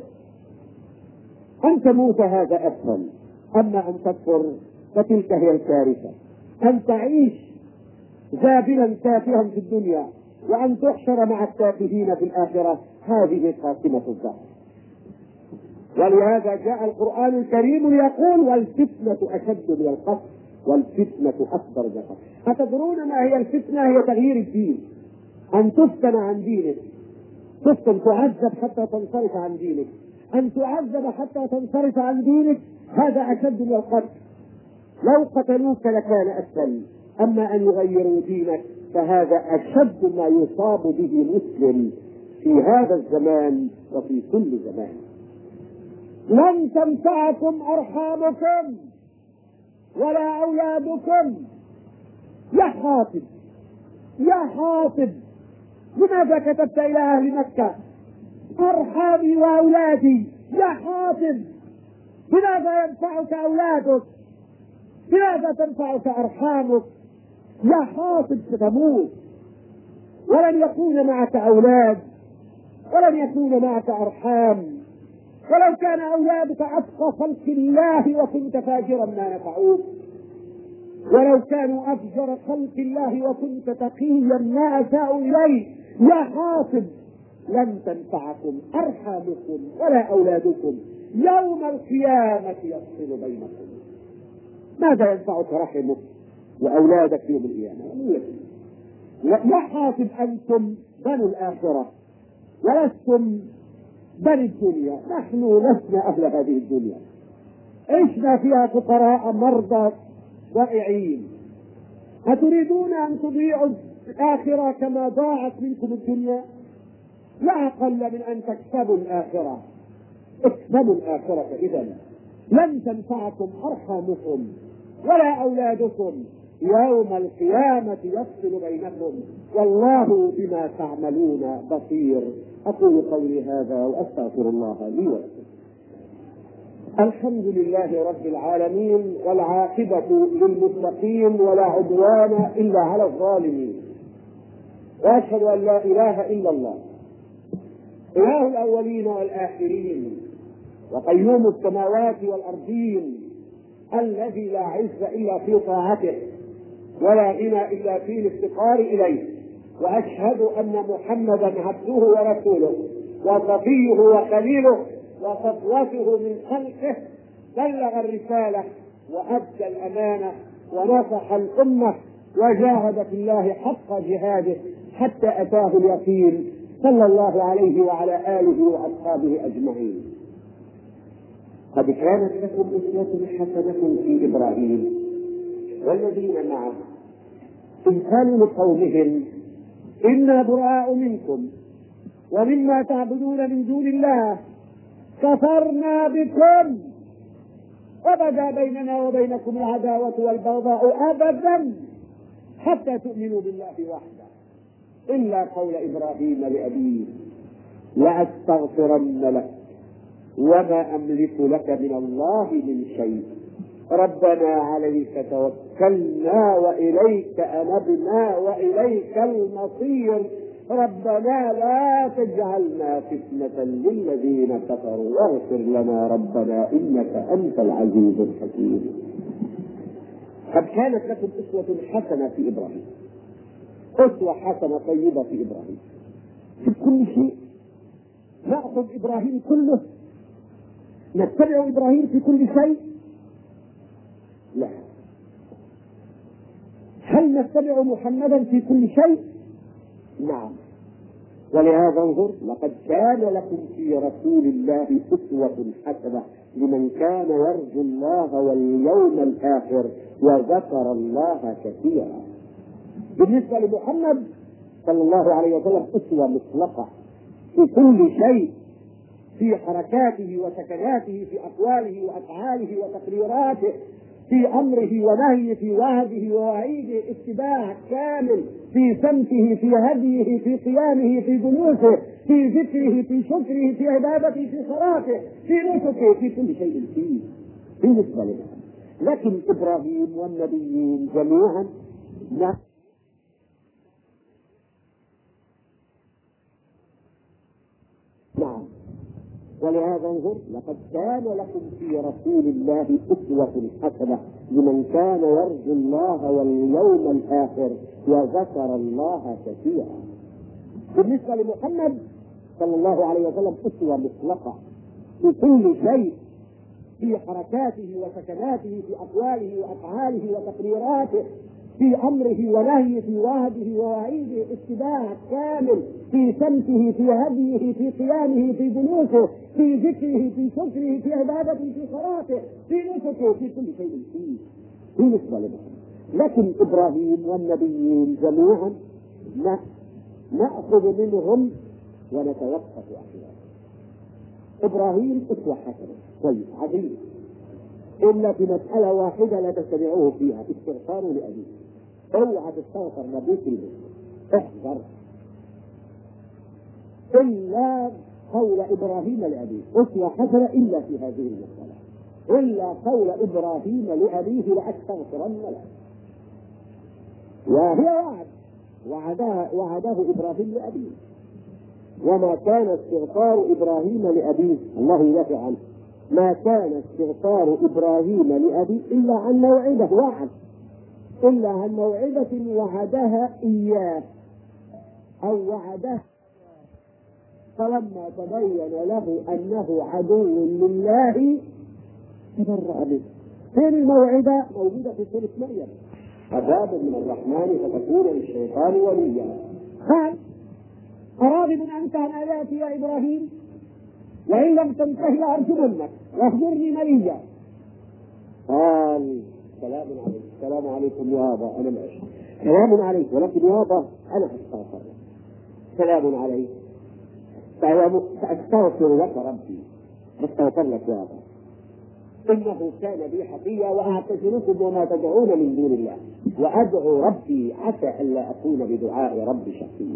أن تموت هذا أسهل، أما أن تكفر فتلك هي الكارثة. أن تعيش زابلا تافها في الدنيا وأن تحشر مع التافهين في الآخرة، هذه خاتمة الدهر. ولهذا جاء القرآن الكريم يقول: والفتنة أشد من القتل والفتنة أكبر من القتل. أتدرون ما هي الفتنة؟ هي تغيير الدين، أن تفتن عن دينك، تفتن، تعذب حتى تنصرف عن دينك، أن تعذب حتى تنصرف عن دينك، هذا أشد من القتل. لو قتلوك لكان أسهل، أما أن يغيروا دينك فهذا أشد ما يصاب به مسلم في هذا الزمان وفي كل زمان. لن تنفعكم أرحامكم ولا أولادكم. يا حاطب، يا حاطب، لماذا كتبت إلى أهل مكة أرحامي وأولادي؟ يا حاطب، لماذا ينفعك أولادك؟ لماذا تنفعك أرحامك؟ يا حاطب، ستموت ولن يكون معك أولاد ولن يكون معك أرحام. ولو كان أولادك أتقى خلق الله وكنت فاجرا ما نفعوك، ولو كانوا أفجر خلق الله وكنت تقيا ما أساءوا إليه. يا حاطب، لن تنفعكم أرحامكم ولا أولادكم، يوم القيامة يفصل بينكم. ماذا ينفعك رحمك وأولادك يوم القيامة؟ يا حاطب، أنتم بنو الآخرة ولستم بني الدنيا. نحن لسنا أهل هذه الدنيا، عشنا فيها فقراء مرضى ضائعين. أتريدون أن تضيعوا الآخرة كما ضاعت منكم الدنيا؟ لا أقل من أن تكسبوا الآخرة. اكسبوا الآخرة، إذن لن تنفعكم أرحامكم ولا أولادكم، يوم القيامة يفصل بينكم، والله بما تعملون بصير. أقول قولي هذا وأستغفر الله لي ولكم. الحمد لله رب العالمين، والعاقبة للمتقين ولا عدوان إلا على الظالمين، وأشهد أن لا إله إلا الله إله الأولين والآخرين وقيوم السماوات والأرضين، الذي لا عز إلا في طاعته ولا غنى إلا في الافتقار إليه. وأشهد أن محمدا عبده ورسوله وصفيه وخليله وصفوته من خلقه، بلغ الرسالة وأدى الأمانة ونصح الأمة وجاهد في الله حق جهاده حتى أتاه اليقين، صلى الله عليه وعلى آله وأصحابه أجمعين. قد كانت لكم أسوة حسنة في إبراهيم والذين معه إذ قالوا لقومهم: إنا براء منكم ومما تعبدون من دون الله كفرنا بكم وبدا بيننا وبينكم العداوة والبغضاء أبدا حتى تؤمنوا بالله وحده إلا قول إبراهيم لأبيه: لأستغفرن لك وما أملك لك من الله من شيء، ربنا عليك توكلنا وإليك أنبنا وإليك المصير، ربنا لا تجعلنا فتنة للذين كفروا واغفر لنا ربنا إنك أنت العزيز الحكيم. قد كانت لكم أسوة حسنة في إبراهيم، أسوة حسنة طيبة في إبراهيم في كل شيء. نأخذ إبراهيم كله، نتبع إبراهيم في كل شيء؟ لا. هل نتبع محمدا في كل شيء؟ نعم. ولهذا انظر: لقد كان لكم في رسول الله أسوة حسنة لمن كان يرجو الله واليوم الآخر وذكر الله كثيرا. بالنسبة لمحمد صلى الله عليه وسلم أسوة مطلقة في كل شيء، في حركاته وسكناته، في أقواله وأفعاله وتقريراته، في أمره ونهيه، في وعده ووعيده، اتباع كامل في سمته، في هديه، في قيامه، في جلوسه، في ذكره، في شكره، في عبادته، في صلاته، في نسكه، في كل شيء فيه بالنسبة لنا. لكن إبراهيم والنبيين جميعا ولهذا انظر لقد كان لكم في رسول الله أسوة حسنة لمن كان يرجو الله واليوم الآخر وذكر الله كثيرا. بالنسبة لمحمد صلى الله عليه وسلم أسوة مطلقة في كل شيء، في حركاته وسكناته، في أقواله وأفعاله وتقريراته، في أمره ونهيه، في وعده ووعيده، اتباع كامل في سمته، في هديه، في قيامه، في جلوسه، في ذكره، في شكره، في عبادته، في صلاته، في نسكه، في كل شيء فيه بالنسبة لنا. لكن إبراهيم والنبيين جميعا نأخذ منهم ونتوقف أحيانا. إبراهيم أسوة حسنة طيب عظيم، إلا في مسألة واحدة لا تتبعوه فيها، استغفاره لأبيه. اوعى تستغفر لأبيك المسلم، احذر. إلا قول إبراهيم لأبيه أسوة حسنة إلا في هذه المسألة، إلا قول إبراهيم لأبيه لأستغفرن له. وهي وعده إبراهيم لأبيه، وما كان استغفار إبراهيم لأبيه، الله يدافع عنه، ما كان استغفار إبراهيم لأبيه إلا عن موعدة وعد، إلا عن موعدة وعدها إياه أو وعدها، فلما تبين له أنه عدو لله تبرأ منه. فين الموعدة؟ موجودة في سورة مريم، عذاب من الرحمن فتكون للشيطان وليا. قال أراغب أنت عن آياتي يا إبراهيم وإن لم تنته لأرجمنك واهجرني مليا. قال السلام عليكم يابا، أنا ماشي، سلام عليك، ولكن يابا أنا أستغفر لك. سلام عليك، سأستغفر لك ربي، أستغفر لك يابا، إنه كان بي حفيا وأعتذركم وما تدعون من دون الله وأدعو ربي عسى ألا أكون بدعاء ربي شقيا.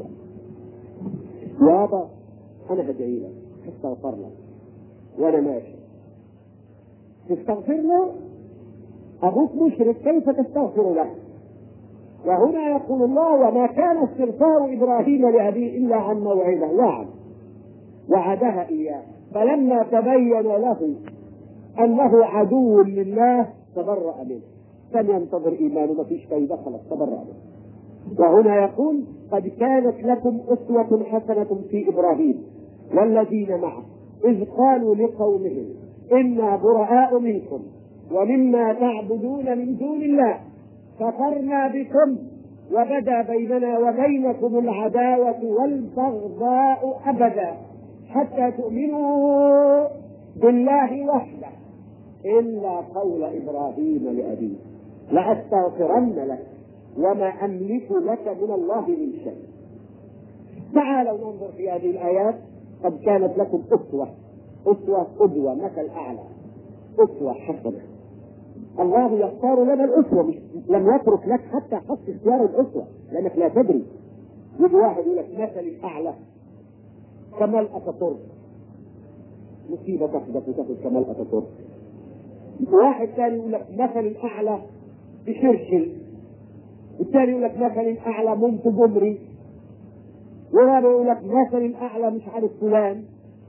يابا أنا بدعي لك، أستغفر لك وأنا ماشي. تستغفر له؟ أبوك مشرك، كيف تستغفر له؟ وهنا يقول الله وما كان استغفار إبراهيم لأبيه إلا عن موعدة وعدها إياه، فلما تبين له أنه عدو لله تبرأ منه، كان ينتظر إيمانه ما فيش فايدة، خلاص تبرأ منه. وهنا يقول قد كانت لكم أسوة حسنة في إبراهيم والذين معه إذ قالوا لقومهم إنا براء منكم ومما تعبدون من دون الله كفرنا بكم وبدا بيننا وبينكم العداوة والبغضاء أبدا حتى تؤمنوا بالله وحده إلا قول إبراهيم لأبيه لأستغفرن لك وما أملك لك من الله من شيء. تعالوا ننظر في هذه الآيات. قد كانت لكم أسوة قدوة مثل أعلى، أسوة حسنة. الله يختار لنا الأسوة، لم يترك لك حتى حط اختيار الأسوة لأنك لا تدري. يجي واحد يقول لك مثل الأعلى كمال أتاتورك، مصيبة تحدث وتاخذ كمال أتاتورك. واحد ثاني يقول لك مثل الأعلى بشرشل، والثاني يقول لك مثل الأعلى منتجمري، وهذا يقول لك مثل الأعلى مش عارف فلان،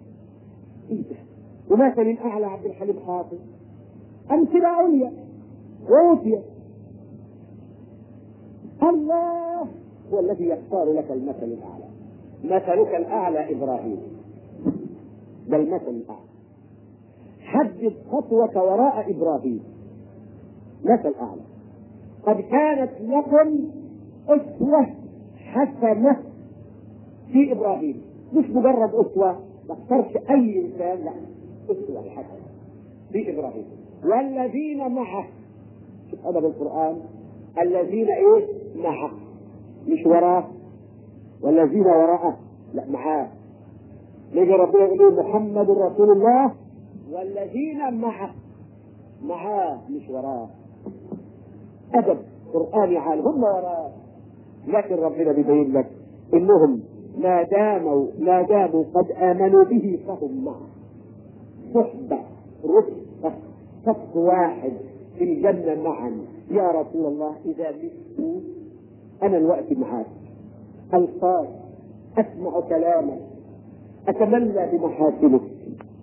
ومثل الأعلى عبد الحليم حافظ. أمثلة عليا وأوتية. الله هو الذي يختار لك المثل الأعلى. مثلك الأعلى إبراهيم، بل مثل الأعلى. حدد خطوك وراء إبراهيم، مثل أعلى. قد كانت لكم أسوة حسنة في إبراهيم، مش مجرد أسوة، ما اختارش أي إنسان، لا، أسوة حسنة في إبراهيم والذين معه. شوف أدب القرآن، الذين إيه؟ معه، مش وراه، والذين وراءه لا، معاه. نجي ربنا يقول محمد رسول الله والذين معاه مش وراه. أدب قرآني عال، هم وراه، لكن ربنا بيبين لك إنهم ما داموا قد آمنوا به فهم معه، صحبة رفقة صف واحد في الجنة معا. يا رسول الله إذا مت أنا الوقت معاك، ألقاك، أسمع كلامك، أتمنى بمحاسنك،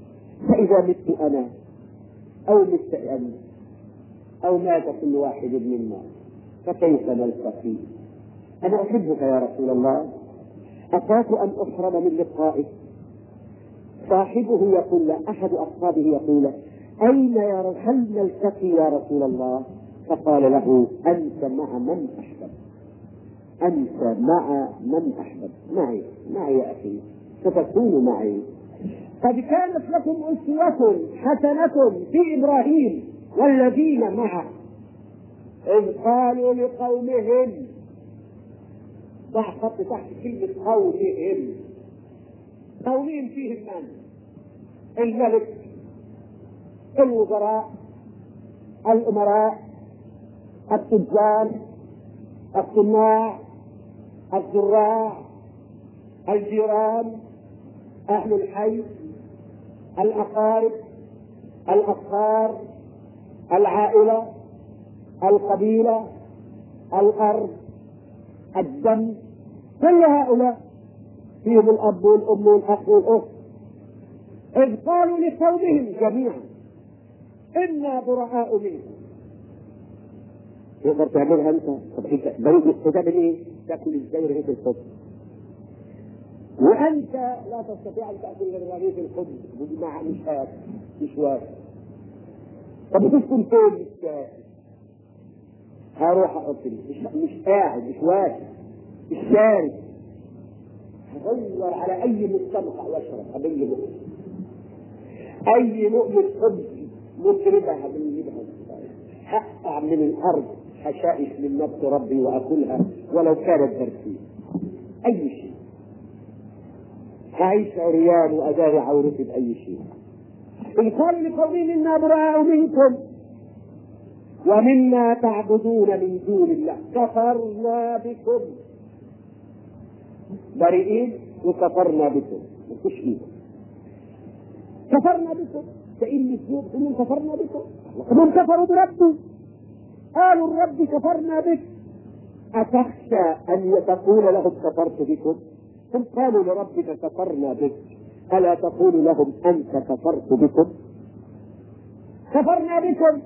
فإذا مت أنا أو مت أنت أو مات كل واحد منا فكيف نلتقي؟ أنا أحبك يا رسول الله، أخاف أن أحرم من لقائك. صاحبه يقول له، أحد أصحابه يقول له: أين يا رسول، هل نلتقي يا رسول الله؟ فقال له: أنت مع من أحبب، أنت مع من أحبب، معي يا أخي، ستكون معي. قد كانت لكم أسوة حسنة في إبراهيم والذين معه إذ قالوا لقومهم، ضع خط تحت كلمة قومهم. قومهم فيهم من؟ الملك، الوزراء، الأمراء، التجار، الصناع، الزراع، الجيران، أهل الحي، الأقارب، الأصهار، العائلة، القبيلة، الأرض، الدم، كل هؤلاء فيهم الأب والأم والأخ والأخت. إذ قالوا لقومهم جميعا: إنا براء منكم. تقدر تعملها أنت؟ طب أنت بريء تعمل إيه؟ تأكل إزاي رغيف الخبز؟ وأنت لا تستطيع أن تأكل رغيف الخبز مع مش واحد. طب تسكن فين الشارع؟ هروح أقتل، مش قاعد، مش واقف، مش شارع. هدور على أي مستنقع واشرب، أبي لقمة، أي لقمة خبز متربة هبنجيبها، هقطع من الأرض حشائش من نبت ربي وأكلها ولو كانت برسيم، أي شيء. هعيش عريان وأداري عورتي بأي شيء. إن قالوا لقومهم: إنا براء منكم ومما تعبدون من دون الله كفرنا بكم. بريئين وكفرنا بكم، مش فيه كفرنا بكم. فإن الزوج إنهم كفرنا بكم، هم كفروا بربي، قالوا الرب كفرنا بك. أتخشى أن تقول لهم كفرت بكم؟ هم قالوا لربك كفرنا بك، ألا تقول لهم أنت كفرت بكم؟ كفرنا بكم.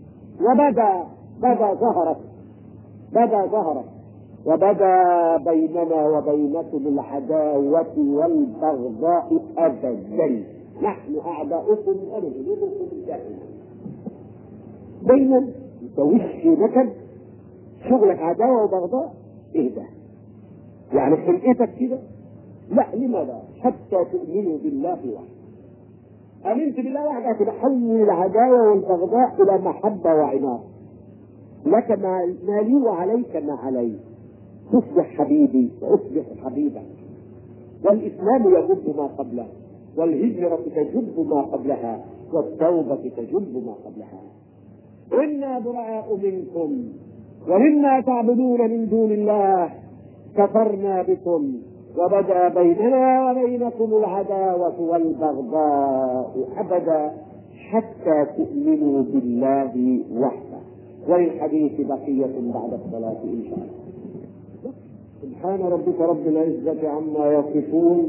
وبدا ظهرت وبدا بيننا وبينكم العداوة والبغضاء أبدا، نحن أعداؤكم ونبغضكم دائما. دايما توشي نكد، شغلك عداوة وبغضاء. إيه ده؟ يعني خلقتك كده؟ لا، لماذا؟ حتى تؤمنوا بالله وحده. آمنت بالله وحده تحول العداوة والبغضاء إلى محبة وعناد. لك ما لي وعليك ما علي. تصبح حبيبي وأصبح حبيبك. والإسلام يجب ما قبله، والهجرة تجب ما قبلها، والتوبة تجب ما قبلها. إنا براء منكم ومما تعبدون من دون الله كفرنا بكم وبدا بيننا وبينكم العداوة والبغضاء أبدا حتى تؤمنوا بالله وحده. وللحديث بقية بعد الصلاة إن شاء الله. سبحان ربك رب العزة عما يصفون،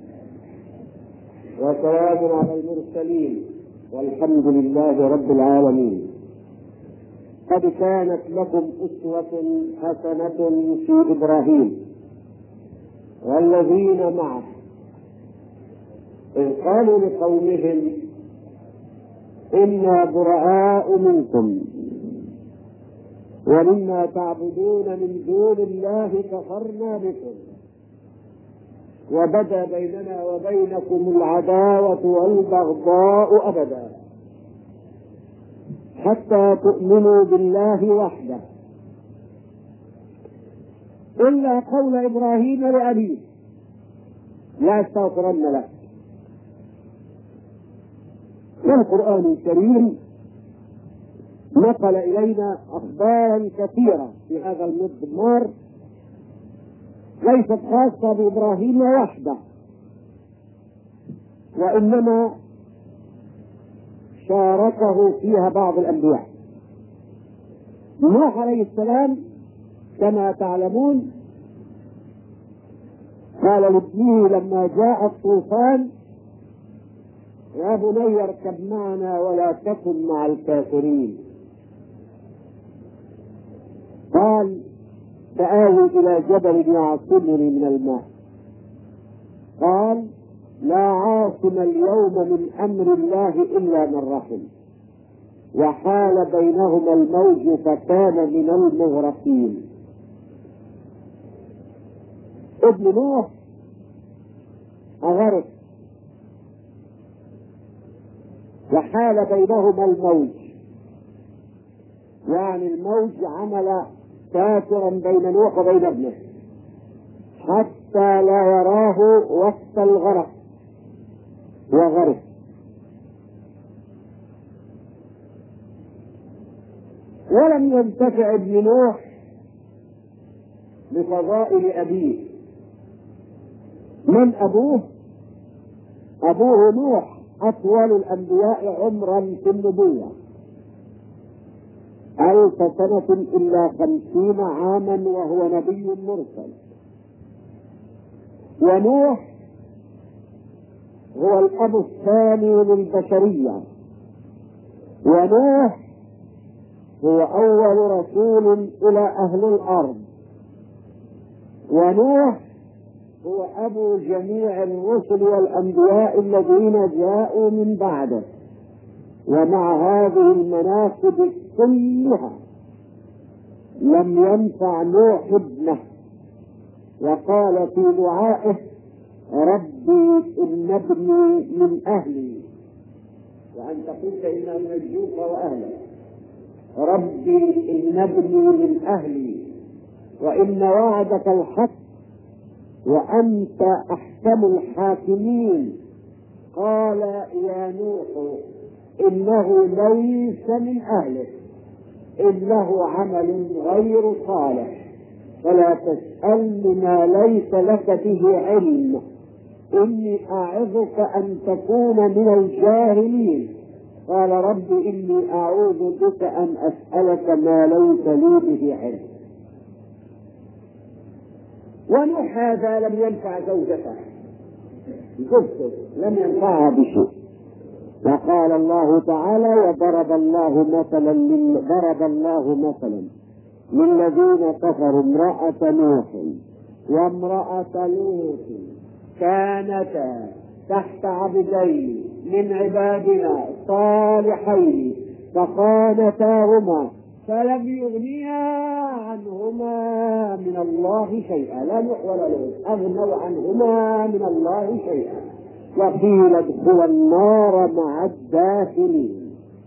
وسلام على المرسلين، والحمد لله رب العالمين. قد كانت لكم أسوة حسنة في إبراهيم والذين معه إذ قالوا لقومهم: إنا براء منكم ومما تعبدون من دون الله كفرنا بكم وبدا بيننا وبينكم العداوة والبغضاء أبدا حتى تؤمنوا بالله وحده إلا قول إبراهيم لأبيه: لا استغفرن لك. والقرآن الكريم نقل إلينا أخبارا كثيرة في هذا المضمار ليست خاصة بإبراهيم وحده، وإنما شاركه فيها بعض الأنبياء. نوح عليه السلام كما تعلمون قال لابنه لما جاء الطوفان: يا بني اركب معنا ولا تكن مع الكافرين. قال سآوي إلى جبل يعصمني من الماء. قال لا عاصم اليوم من أمر الله إلا من رحم، وحال بينهما الموج فكان من المغرقين. ابن نوح غرق وحال بينهما الموج، يعني الموج عمل ساترا بين نوح وبين ابنه حتى لا يراه وقت الغرق وغرق. ولم ينتفع ابن نوح بفضائل أبيه. من أبوه؟ أبوه نوح أطول الأنبياء عمرا في النبوة 1000 سنة إلا 50 عاما، وهو نبي مرسل. ونوح هو الأب الثاني للبشرية، ونوح هو أول رسول إلى أهل الأرض، ونوح هو أبو جميع الرسل والأنبياء الذين جاءوا من بعده. ومع هذه المناصب كلها لم ينفع نوح ابنه، وقال في دعائه ربي إن ابني من أهلي، وأنت قلت إنه نجوك وأهلك. ربي إن ابني من أهلي وإن وعدك الحق وأنت أحكم الحاكمين. قال يا نوح إنه ليس من أهلك إنه عمل غير صالح، فلا تسألني ما ليس لك به علم، إني أعظك أن تكون من الجاهلين. قال رب إني أعوذ بك أن أسألك ما ليس لي به علم. ونوح هذا لم ينفع زوجته، زوجته لم ينفعها بشيء. وقال الله تعالى وضرب الله مثلا للذين كفروا امرأة نوح وامرأة لوط كانتا تحت عبدين من عبادنا صالحين فخانتاهما فلم يغنيا عنهما من الله شيئا. لا نوح ولا لوط أغنوا عنهما من الله شيئا، وقيل ادخلا النار مع الداخلين.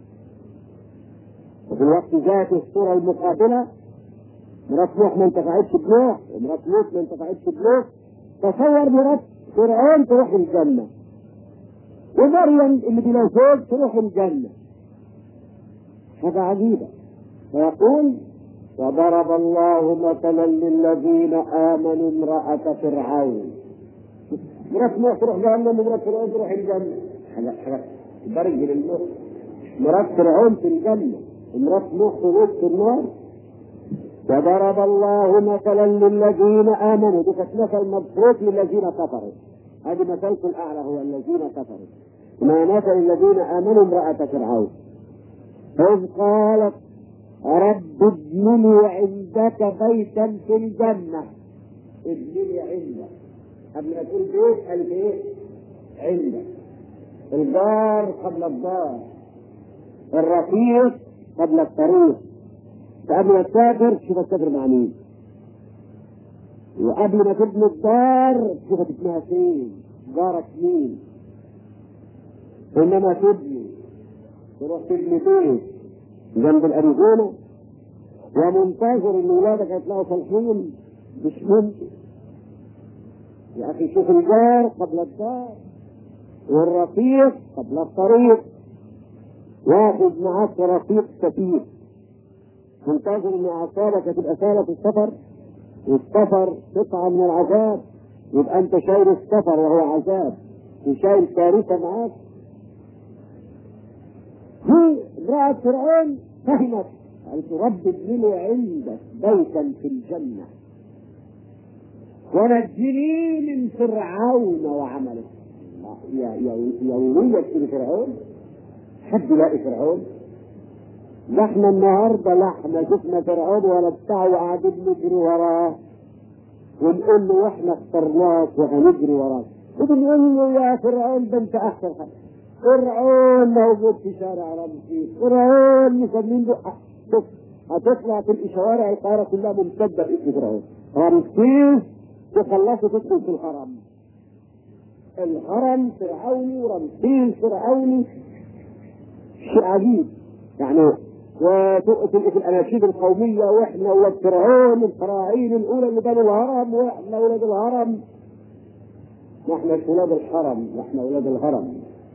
وفي الوقت ذات الصورة المقابلة مرات نوح ما انتفعتش بنوح ومرات لوط ما انتفعتش بلوط. تصور مرات فرعون تروح الجنة ومريم اللي بلا زوج تروح الجنة، حاجة عجيبة. فيقول وضرب الله مثلا للذين آمنوا امرأة فرعون. مرات نوح تروح جهنم ومرات فرعون تروح الجنة، حاجة درج للموت. مرات فرعون في الجنة ومرات نوح تروح في النار. وضرب الله مثلا للذين آمنوا، دي كانت مثل مبسوط للذين كفروا، هذه مثلكم الأعلى هو الذين كفروا. ما مثل الذين آمنوا امرأة فرعون إذ قالت رب ابن لي عندك بيتا في الجنة. ابن لي عندك، قبل ما تقول بيت قال بيت عندك. الدار قبل الدار، الرفيق قبل الطريق. فقبل ما تسافر تشوف تسافر مع مين، وقبل ما تبني الدار تشوف تبنيها فين، دارك مين. انما تبني تروح تبني بيت جنب الاريزونا ومنتظر ان ولادك يطلعوا صالحين، مش ممكن. يا اخي شوف الجار قبل الدار والرفيق قبل الطريق. واخذ معك رفيق سفيه منتظر ان اعصابك تبقى سهله في السفر، والسفر قطعه من العذاب، يبقى انت شايل السفر وهو عذاب وشايل كارثه معاك. هي امرأة فرعون فهمت، قالت رب ابن لي عندك بيتا في الجنة ونجني من فرعون وعمله. يوميا إلى فرعون؟ حد يلاقي فرعون؟ لا احنا النهارده لا احنا شفنا فرعون ولا بتاعه وقاعدين نجري وراه ونقول له واحنا اخترناك وهنجري وراك، وبنقول له يا فرعون ده انت احسن حاجه. فرعون موجود في شارع رمسيس، فرعون مسمين له شوف هتطلع في شوارع القاهره كلها ممتده باسم فرعون. رمسيس تخلصوا تدخل في الهرم، الهرم فرعوني ورمسيس فرعوني، شيء عجيب يعني. وتؤتي في الاناشيد القوميه واحنا ولاد فرعون الفراعين الاولى اللي بنوا الهرم واحنا ولاد الهرم. نحن مش ولاد الحرم، نحن ولاد الهرم.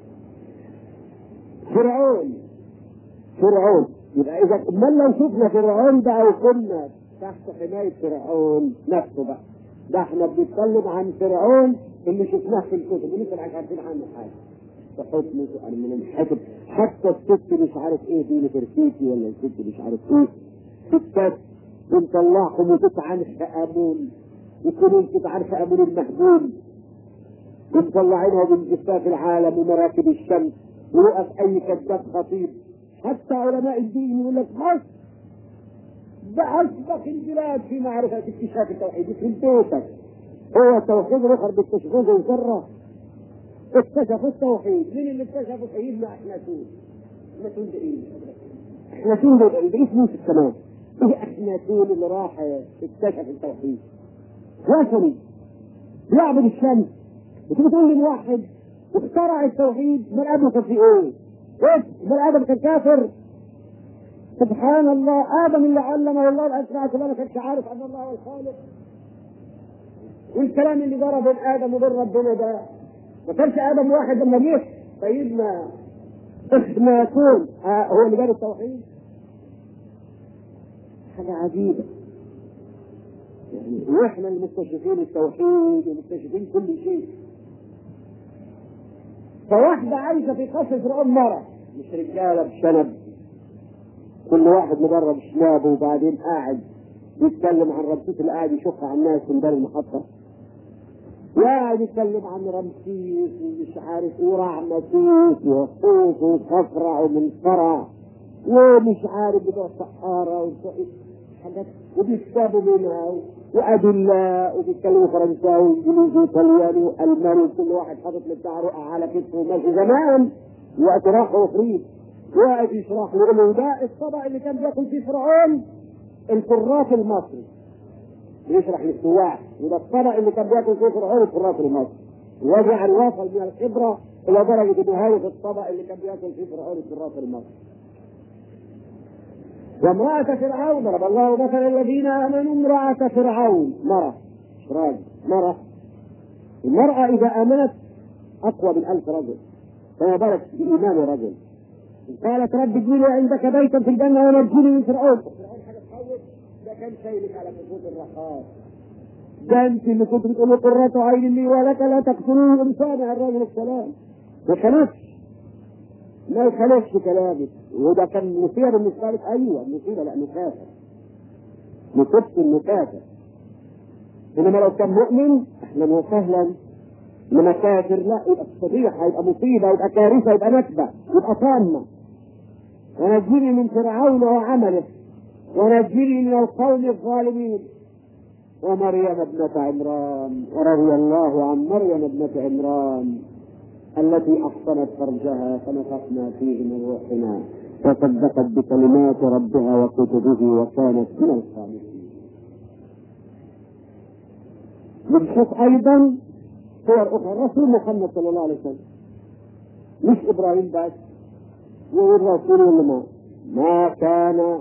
فرعون يبقى اذا امال لو شفنا فرعون بقى وكنا تحت حمايه فرعون نفسه بقى، ده احنا بنتكلم عن فرعون اللي شفناه في الكتب ولسه مش عارفين عنه حاجه. تحطني من الحكم حتى الست مش عارف ايه دي نفرتيتي ولا الست مش عارف ايه ستات ونطلعهم وتتعن في امون يكونوا تتعن في امون المهبول ومطلعينها من جفاف العالم ومراكب الشمس ويقف اي كذاب خطيب. حتى علماء الدين يقول لك مصر ده اسبق البلاد في معرفه اكتشاف التوحيد في بيتك. هو التوحيد الاخر بالتشغيل والذره اكتشفوا التوحيد. مين اللي اكتشفوا سيدنا اخناتون؟ اخناتون ده ايه؟ اخناتون ده اسمه في السماء. ايه اخناتون اللي راح اكتشف التوحيد؟ وثني يعبد الشمس. وتيجي تقول لي واحد اخترع التوحيد من ادم كان في ايه؟ من ادم كان كافر؟ سبحان الله، ادم اللي علمه الله الاسماء كلها ما كانش عارف ان الله هو الخالق. والكلام اللي جرى بين ادم وبين ربنا ده ما كانش ادم واحد لما جه سيدنا اخناتون هو اللي جاب التوحيد. حاجه عجيبه يعني. واحنا المكتشفين التوحيد ومكتشفين كل شيء. فواحده عايشه في قصر فرعون مره مش رجاله بشنب، كل واحد مجرد شنابه وبعدين قاعد بيتكلم عن رمسيس اللي قاعد يشق على الناس من دار المحطه، وقاعد يتكلم عن رمسيس ومش عارف ايه ورعمسيس وخوف وصفرع ومنفرع ومش عارف بتوع الصحارى وبتوع حاجات وبيكتبوا منها وادلاء وبيتكلموا فرنساوي وانجليزي وطلياني والماني وكل واحد حاطط له بتاع رقعه على كتفه وماشي زمان وقت راح وفريد وقاعد يشرح له انه ده الطبق اللي كان بياكل فيه فرعون الكراث المصري. يشرح للسواح وده الطبق اللي كان بياكل فيه فرعون الكراث المصري. وجع وصل من الخبره الى درجه نهايه الطبق اللي كان بياكل فيه فرعون الكراث المصري. وامرأة فرعون ضرب الله مثلا الذين آمنوا امرأة فرعون مرة مش راجل مرة. المرأة إذا آمنت أقوى من 1000 رجل فما بالك بإيمان رجل. قالت رب ابني عندك بيتا في الجنة ونجني من فرعون. فرعون حاجة تخوف، ده كان شايلك على كفوف الرخاء. ده أنت اللي كنت بتقول قرة عين لي ولك لا تقتلوا الإنسان على الرجل السلام. ما يخالفش كلامك. وده كان مصيبه بالنسبه لك. ايوه مصيبه لانه كافر مصيبه انه كافر. انما لو كان مؤمن اهلا وسهلا، انما كافر لا يبقى فضيحه يبقى مصيبه يبقى كارثه يبقى نكبه يبقى طامه. ونجني من فرعون وعمله ونجني من القوم الظالمين. ومريم ابنة عمران ورضي الله عن مريم ابنة عمران التي أحصنت فرجها فنفخنا فيه من روحنا وصدقت بكلمات ربها وكتبه وكانت من القانتين. نشوف أيضا صور أخرى. رسول محمد صلى الله عليه وسلم مش إبراهيم بس، والرسول اللي ما كان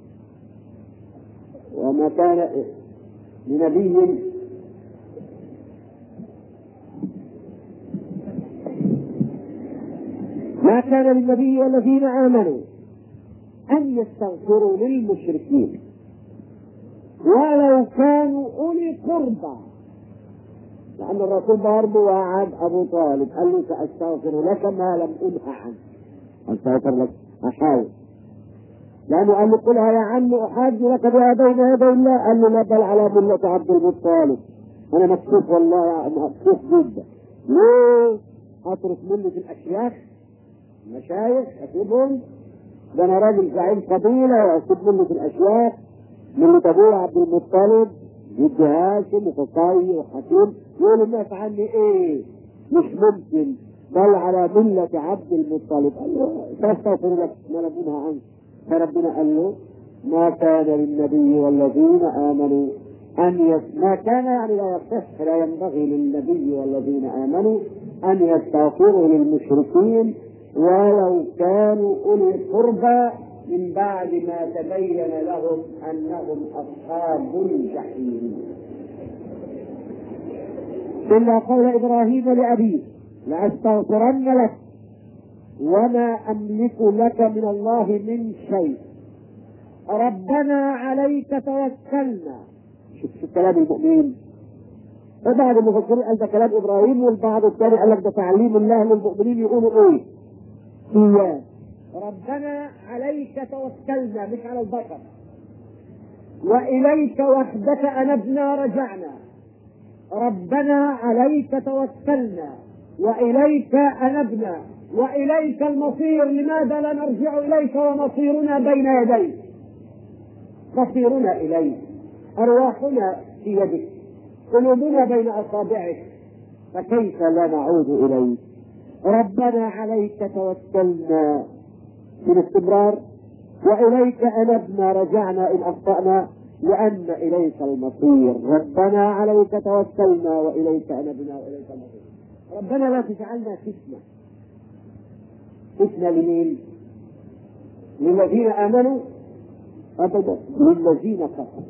وما كان لنبي ما كان للنبي والذين آمنوا أن يستغفروا للمشركين ولو كانوا أولي قربى. لأن الرسول برضه وعد أبو طالب قال له سأستغفر لك ما لم أنه عنك. أستغفر لك أحاول، لأنه قال له قلها يا عم أحاج لك بها بين يدي الله. قال له لا بل على ملة عبد المطلب. أنا مكسوف والله مكسوف جدا. ليه؟ اترك ملة الاشياخ مشايخ اسيبهم؟ ده انا راجل زعيم قبيله واسيب ملة الاشياخ، ملة ابويا عبد المطلب جد هاشم وقصي وحكيم؟ يقول الناس عني ايه؟ مش ممكن، بل على ملة عبد المطلب. قال له فاستغفر لك ما نبينها عنك. فربنا قال له ما كان للنبي والذين امنوا ما كان يعني لا يصح، لا ينبغي للنبي والذين امنوا ان يستغفروا للمشركين ولو كانوا اولي القربى من بعد ما تبين لهم انهم اصحاب الجحيم. إلا قول إبراهيم لأبيه لأستغفرن لك وما أملك لك من الله من شيء ربنا عليك توكلنا. شوف كلام المؤمنين. وبعض المفسرين قال ده كلام إبراهيم، والبعض الثاني قال لك ده تعليم الله للمؤمنين يقولوا إيه؟ إياه ربنا عليك توكلنا، مش على البشر، وإليك وحدك أنبنا رجعنا. ربنا عليك توكلنا وإليك أنبنا وإليك المصير. لماذا لا نرجع إليك ومصيرنا بين يديك؟ مصيرنا إليك، أرواحنا في يدك، قلوبنا بين أصابعك، فكيف لا نعود إليك؟ ربنا عليك توكلنا بالاستمرار، وإليك أنبنا رجعنا إن أخطأنا، لأن إليك المصير. ربنا عليك توكلنا وإليك أنبنا وإليك المصير. ربنا لا تجعلنا فتنة. فتنة لمين؟ للذين آمنوا أبدا، للذين كفروا.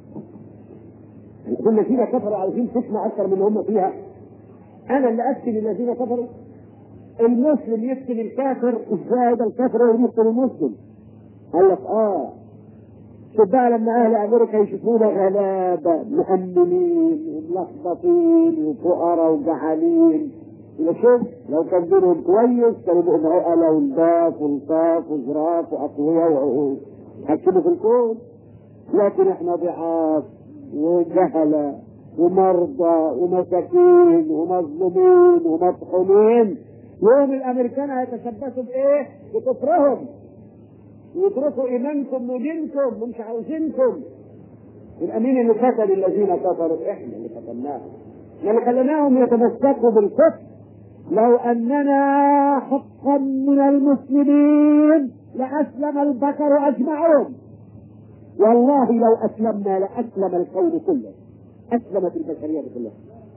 الذين كفروا عايزين فتنة أكثر من هم فيها. أنا اللي أفتن الذين كفروا؟ المسلم يفتن الكافر ازاي؟ ده الكافر يفتن المسلم. قال لك شوف بقى لما اهل امريكا يشوفونا غلابه مؤمنين وملخبطين وفقراء وجعانين، شوف لو كان دينهم كويس كانوا بقوا عقلاء ونضاف ونصاف وظراف واقوياء وحكموا في الكون. لكن احنا ضعاف وجهله ومرضى ومساكين ومظلومين ومطحونين. يوم الامريكان هيتشبثوا بايه؟ بكفرهم، ويتركوا ايمانكم ودينكم ومش عاوزينكم. يبقى مين اللي قتل الذين كفروا؟ احنا اللي قتلناهم، احنا اللي خليناهم يتمسكوا بالكفر. لو اننا حقا من المسلمين لاسلم البشر اجمعون. والله لو اسلمنا لاسلم الكون كله، اسلمت البشريه كلها.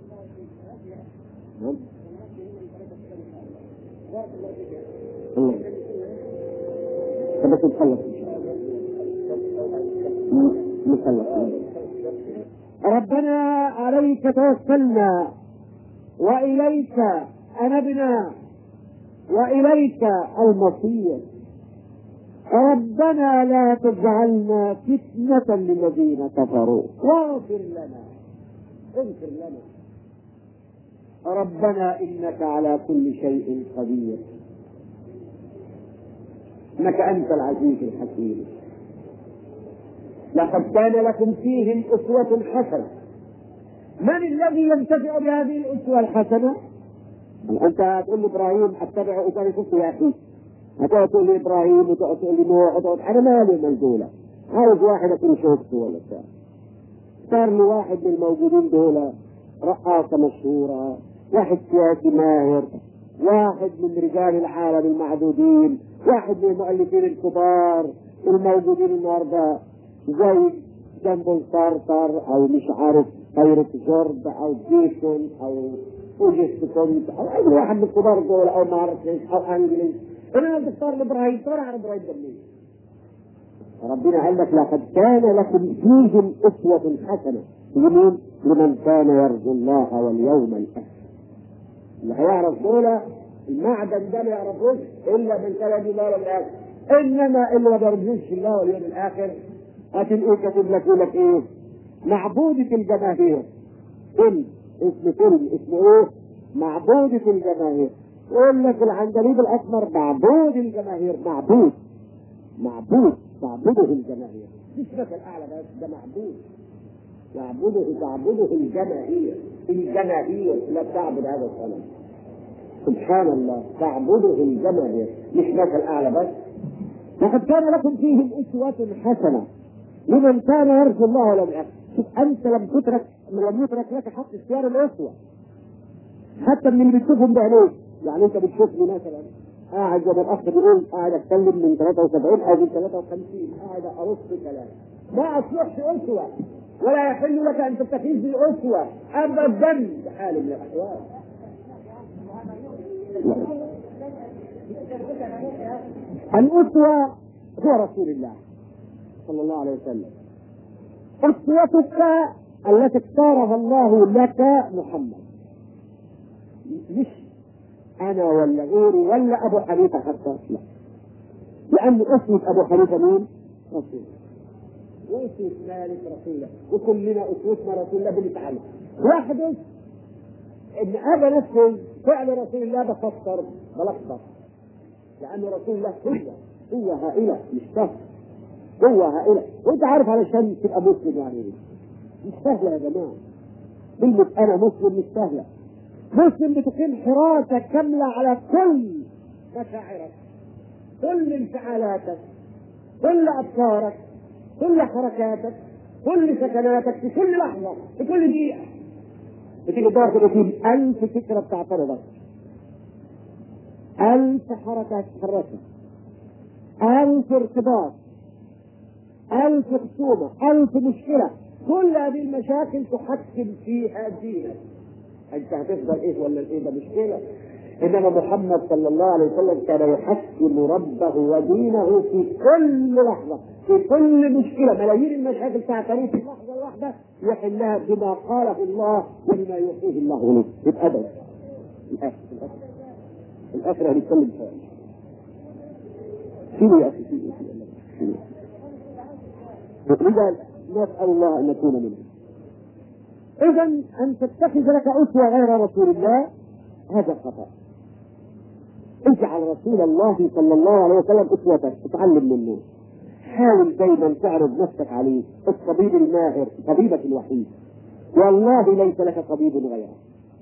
بس نخلص نخلص. ربنا عليك توكلنا وإليك أنبنا وإليك المصير. ربنا لا تجعلنا فتنة للذين كفروا واغفر لنا، اغفر لنا. ربنا إنك على كل شيء قدير، إنك أنت العزيز الحكيم. لقد كان لكم فيهم أسوة حسنة. من الذي ينتفع بهذه الأسوة الحسنة؟ أنت هتقول لي إبراهيم أتبعه وكان شفته يا أخي، هتقول لي إبراهيم وتقول لي نوح، أنا مالي من دولة، عاوز واحد أكون شفته ولا بتاع. صار لي واحد من الموجودين دول رقاصة مشهورة، واحد سياسي ماهر، واحد من رجال العالم المعدودين، واحد من المؤلفين الكبار الموجودين النهارده زي جنبل سارتر او مش عارف خيرت جورد او جيسون او اوجست كونت او اي واحد من الكبار دول او ما اعرف ايش او انجليز. انا بختار لابراهيم، ترى عن ابراهيم منين؟ ربنا قال لك لقد كان لكم فيهم اسوة حسنة لمن كان يرجو الله واليوم الاخر. اللي هيعرف دول المعدن ده ما يعرفوش الا من كلام الله والاخر. انما اللي ما بيرجوش الله واليوم الاخر هتلاقيه كاتب لك ايه؟ معبودة الجماهير. فيلم اسمه ايه؟ معبودة الجماهير. يقول لك العندليب الاسمر معبود الجماهير، معبوده الجماهير، مش مثل اعلى بس ده معبود. تعبده الجماهير لا تعبد هذا الصنم. سبحان الله، تعبده الجمل مش مثل اعلى بس. لقد كان لكم فيهم اسوة حسنة لمن كان يرجو الله واليوم الاخر. شوف انت لم يترك لك حق اختيار الاسوة حتى من اللي بتشوفهم بعينيك. يعني انت بتشوفني مثلا قاعد زي ما الاخ بيقول قاعد اتكلم من 73 او من 53 قاعد ارص كلام، ما اصلحش اسوة ولا يحل لك ان تتخذ بي اسوة ابدا بحال من الاحوال. الاسوة هو رسول الله صلى الله عليه وسلم. اسوتك التي اختارها الله لك محمد، مش انا ولا غيري ولا ابو حنيفه حتى، لا، لان اسوه ابو حنيفه مين؟ رسول، واسوه مالك رسوله، وكلنا اسوتنا رسول الله بنتعلم. يحدث ان اجي نفسي فعل رسول الله بفسر بلخبط، لان رسول الله قوه هائله مش سهل، قوه هائله. وانت عارف علشان تبقى مسلم يعني ايه؟ مش سهله يا جماعه. كلمه انا مسلم مش سهله. مسلم بتقيم حراسة كاملة على كل مشاعرك، كل انفعالاتك، كل أفكارك، كل حركاتك، كل سكناتك، في كل لحظة، في كل دقيقة. بتيجي تدور كده تجيب 1000 فكرة بتعترضك، 1000 حركة تتحركها، 1000 ارتباط، 1000 خصومة، 1000 مشكلة. كل هذه المشاكل تحكم فيها دينك. انت هتفضل ايه ولا ايه؟ ده مشكله. انما محمد صلى الله عليه وسلم كان يحكم ربه ودينه في كل لحظه، في كل مشكله. ملايين المشاكل تعتريه في اللحظه الواحده يحلها بما قاله الله وبما يوحيه الله له. يبقى ده الاخر هنتكلم فيها. شنو يا اخي؟ شنو؟ لذا نسال الله ان نكون منهم. إذا أن تتخذ لك أسوة غير رسول الله هذا خطأ. اجعل رسول الله صلى الله عليه وسلم أسوتك، اتعلم منه. حاول دائما تعرض نفسك عليه، الطبيب الماهر، طبيبك الوحيد. والله ليس لك طبيب غيره،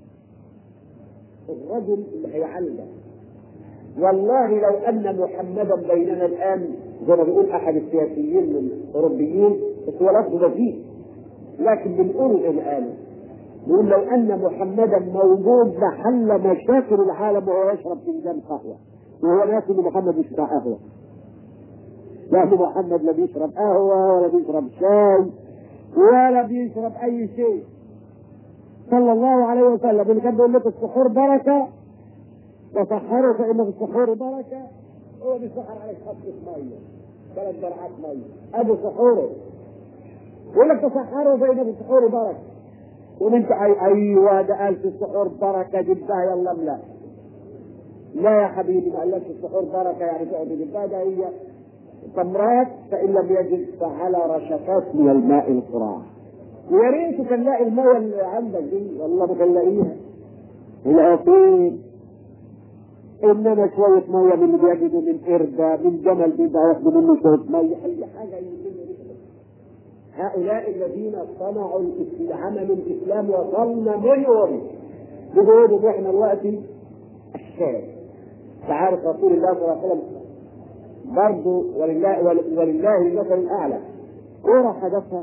الرجل اللي هيعالجك. والله لو أن محمدا بيننا الآن زي ما بيقول أحد السياسيين الأوروبيين، بس هو لفظ بذيء لكن بنقول الآن، بيقول لو أن محمدا موجود لحل مشاكل العالم وهو يشرب فنجان قهوة، وهو ناسي إن محمد يشرب قهوة، لأن محمد لا بيشرب قهوة ولا بيشرب شاي ولا بيشرب أي شيء صلى الله عليه وسلم. اللي كان بيقول لك السحور بركة وسحروا فإن في السحور بركة، هو بيسحر عليك خطة مية 3 برعات مية، أبو سحوره يقول لك تسحروا فإن في السحور بركة. وانت ايوه ده قال في السحور بركه جبتها يلا املا. لا يا حبيبي ما قالكش السحور بركه يعني تقعد جبتها، ده هي تمرات فان لم يجد فعلى رشفات من الماء القراع. ويا ريت كان لاقي الميه اللي عندك دي، والله ما كان لاقيها. العقيم انما شويه ميه من اللي بيجدوا من قرده من جمل بيبقى ياخدوا منه شويه ميه، اي حاجه يمكن. هؤلاء الذين صنعوا عملوا الاسلام وصلنا منهم بجهودهم. احنا دلوقتي الشارع. تعرف رسول الله صلى الله عليه وسلم برضه ولله المثل الاعلى. كوره حدثها،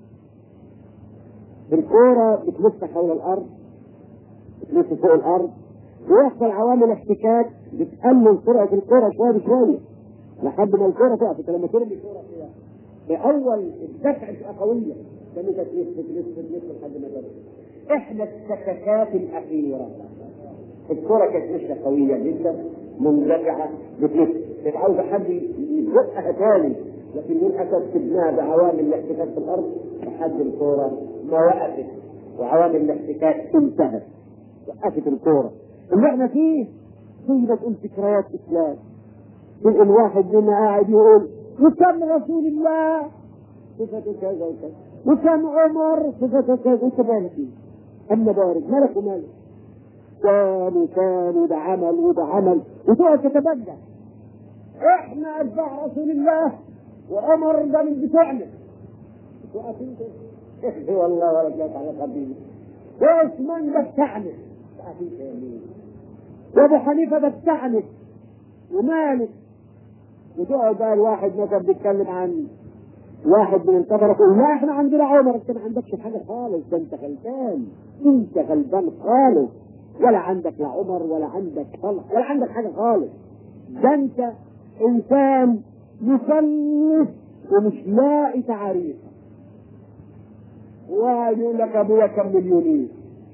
الكوره بتلف حول الارض، بتلف فوق الارض، ويحصل عوامل احتكاك بتقلل سرعه الكوره شويه بشويه لحد ما الكوره تقف. لما ترمي الكوره فيها بأول الدفع تبقى قوية، كانت تلف لحد ما ترمي. احنا السكتات الأخيرة الكرة كانت مش قوية جدا مندفعة بتلف، كانت عاوزة حد يزقها تاني، لكن للأسف سبناها بعوامل الاحتكاك في الأرض لحد الكرة ما وقفت، وعوامل الاحتكاك انتهت وقفت الكرة. اللي احنا فيه زي ما تقول ذكريات إسلام. الواحد منا قاعد يقول وكم رسول الله صفته كذا وكذا، وكم عمر صفته كذا، وانت مالك فيه؟ اما بارك مالك ومالك، كان وده عمل وده عمل، وتقعد تتبجح. احنا اتباع رسول الله وعمر ده من بتوعنا، وقفين كده والله ولا جات على قبيله، وعثمان ده بتاعنا، وقفين كده وابو حنيفه ده بتعنف ومالك. وتقعد بقى الواحد مثلا بيتكلم عن واحد من الكفره يقول لا احنا عندنا عمر، انت ما عندكش حاجه خالص، ده انت غلبان، انت غلبان خالص، ولا عندك لا عمر ولا عندك صلح ولا عندك حاجه خالص، ده انت انسان مصنف ومش لاقي تعريف. ويقول لك ابويا كان مليونير،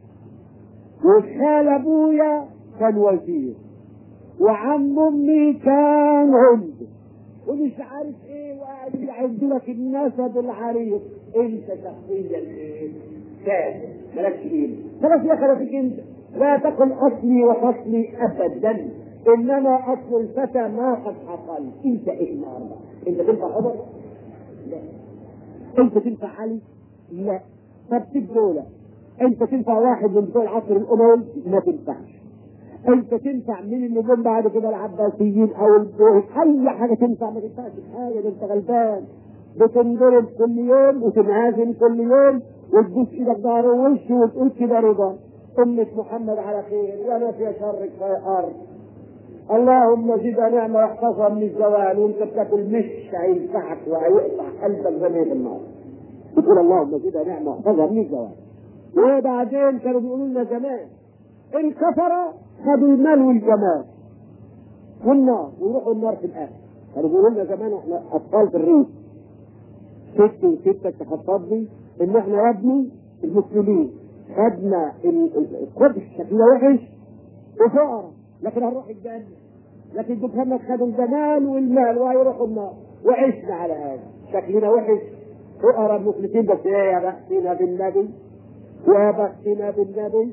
وخال ابويا كان وزير، وعم امي كان عمده، ومش عارف ايه، وقاعد يعد لك النسب العريض. انت شخصيا ايه؟ كافر مالكش قيمه. خلاص يا خلاصك انت لا تقل اصلي وفصلي ابدا، انما اصل الفتى ما قد حصل. انت ايه النهارده؟ انت تنفع عمر؟ لا. انت تنفع علي؟ لا. طب سيب دولة. انت تنفع واحد من بتوع العصر الاموي؟ ما تنفعش. انت تنفع من اللي جم بعد كده العباسيين او البوهي، اي حاجه تنفع؟ ما تنفعش حاجه، ده انت غلبان. بتنضرب كل يوم وتنهزم كل يوم وتبوس ايدك ظهر ووش وتقول كده رضا. امة محمد على خير وانا في شرك في ارض. اللهم زدها نعمه واحفظها من الزوال، وانت بتاكل مش هينفعك وهيقطع قلبك زي ما النار. بتقول اللهم زدها نعمه واحفظها من الزوال. وبعدين كانوا بيقولوا لنا زمان الكفره خدوا المال والجمال والنار ويروحوا النار في الاخر. كانوا بيقولوا لنا زمان احنا اطفال في الريف، ستي وستك تخطبني ان احنا يا ابني المسلمين خدنا القدس شكلنا وحش وفقراء لكن هنروح الجنه، لكن دول محمد خدوا الجمال والمال وهيروحوا النار، وعشنا على هذا شكلنا وحش فقراء مفلسين. بس ايه يا بختنا بالنبي، يا بختنا بالنبي.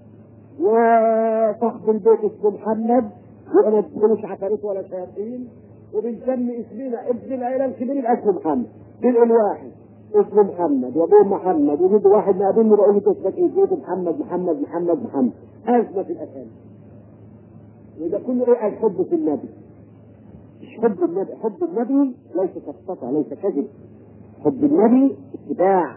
وصاحب البيت اسمه محمد، وانا مش عفاريت ولا شياطين، وبنسمي اسمنا ابن العيله الكبير اسمه محمد. بنقول واحد اسمه محمد وابوه محمد، وجد واحد مقابلني بقول له اسمك ايه؟ قلت محمد محمد محمد محمد. ازمه في الاسامي. وده كله ايه؟ الحب في النبي. مش حب النبي، حب النبي ليس سفسطه، ليس كذب. حب النبي اتباع،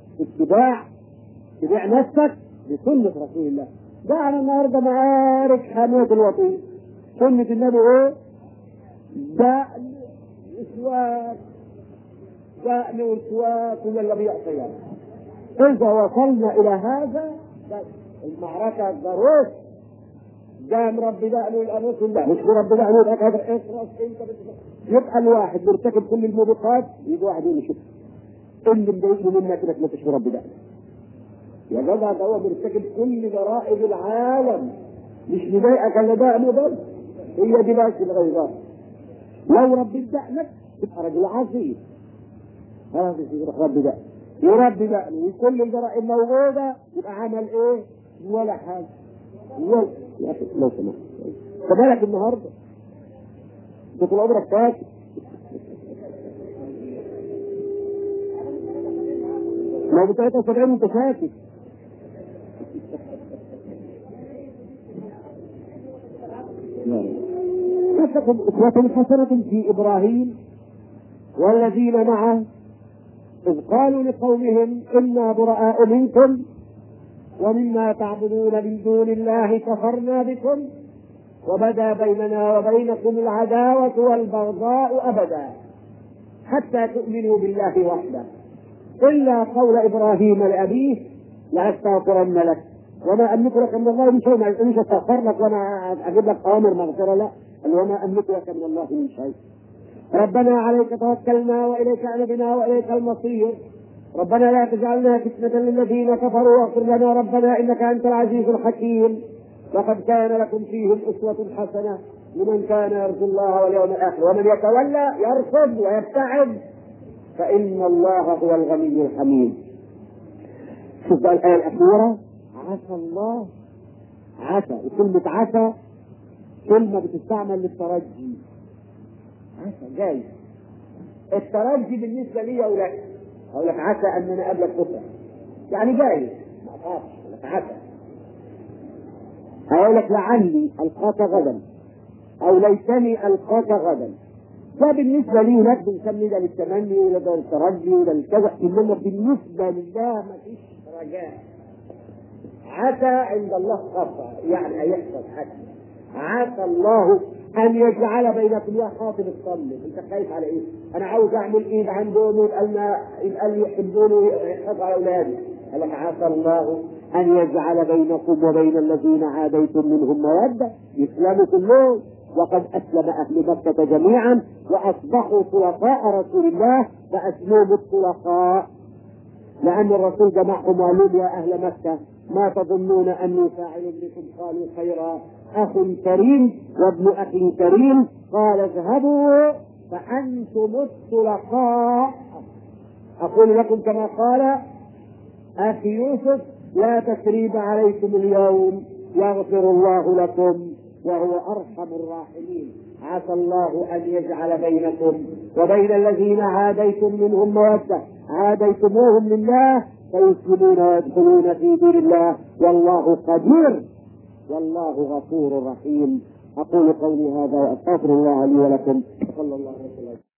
اتباع نفسك بسنه رسول الله. ده انا النهارده معارك حماة الوطين. سنة النبي ايه؟ دقن وسواك، دقن وسواك ولا اللي بيعصيان. اذا وصلنا الى هذا المعركة ضروري. ده مربي دقنه الاموس لا مش مربي دقنه الاكبر اخرس انت يبقى الواحد مرتكب كل الموبقات. يجي واحد يقول شوف اللي مضايقني منك انك ما تشوف مربي دقنه. يا جدع ده هو مرتكب كل جرائم العالم، مش مضايقك الا دقنه بس. هي دي بس الغيظان. لو ربيت دقنك تبقى راجل عظيم. خلاص يروح ربي دقنه يربي دقنه وكل الجرائم موجوده، يبقى عمل ايه؟ ولا حاجه. يا اخي لو سمحت فبالك النهارده ده طول عمرك فاكر لو ب 73 انت فاكر. لكم أسوة حسنة في إبراهيم والذين معه إذ قالوا لقومهم إنا براء منكم ومما تعبدون من دون الله كفرنا بكم وبدا بيننا وبينكم العداوة والبغضاء أبدا حتى تؤمنوا بالله وحده إلا قول إبراهيم لأبيه لأستغفرن لك وما أملك لك من الله من شيء. مش أستغفر لك وأنا أجيب لك أوامر مغفرة، لا، وما أملك لك من الله من شيء. ربنا عليك توكلنا وإليك أنبنا وإليك المصير. ربنا لا تجعلنا فتنة للذين كفروا واغفر لنا ربنا إنك أنت العزيز الحكيم. لقد كان لكم فيهم أسوة حسنة لمن كان يرجو الله واليوم الآخر ومن يتولى يرفض ويبتعد فإن الله هو الغني الحميد. شوف الآية الأخيرة عسى الله. عسى، وكلمة عسى كلمة بتستعمل للترجي. عسى جاي الترجي بالنسبة لي ولك. أقول لك عسى أن أنا أقابلك بكرة، يعني جاي ما أخافش. أقول لك عسى. أقول لك لعلي ألقاك غدا أو ليتني ألقاك غدا. ده بالنسبة لي ولك بنسمي ده للتمني ولا ده للترجي ولا للكذا، إنما بالنسبة لله ما فيش رجاء. عسى عند الله خطأ، يعني هيحصل حاجة. عسى الله ان يجعل بينكم. يا خاطب الصلي، انت خايف على ايه؟ انا عاوز اعمل ايد عندهم يبقى لي يحبوني ويحفظوا على اولادي. قال لك عسى الله ان يجعل بينكم وبين الذين عاديتم منهم موده، يسلموا كلهم. وقد اسلم اهل مكه جميعا واصبحوا طلقاء رسول الله، فاسلوب الطلقاء، لان الرسول جمعهم وقال يا اهل مكه ما تظنون اني فاعل بكم؟ قالوا خيرا، اخ كريم وابن اخ كريم. قال اذهبوا فانتم الطلقاء. اقول لكم كما قال اخي يوسف: لا تثريب عليكم اليوم يغفر الله لكم وهو ارحم الراحمين. عسى الله ان يجعل بينكم وبين الذين عاديتم منهم موده، عاديتموهم لله فيسلمون ويدخلون في دين الله، والله قدير والله غفور رحيم. اقول قولي هذا واستغفر الله لي ولكم. صلى الله عليه وسلم.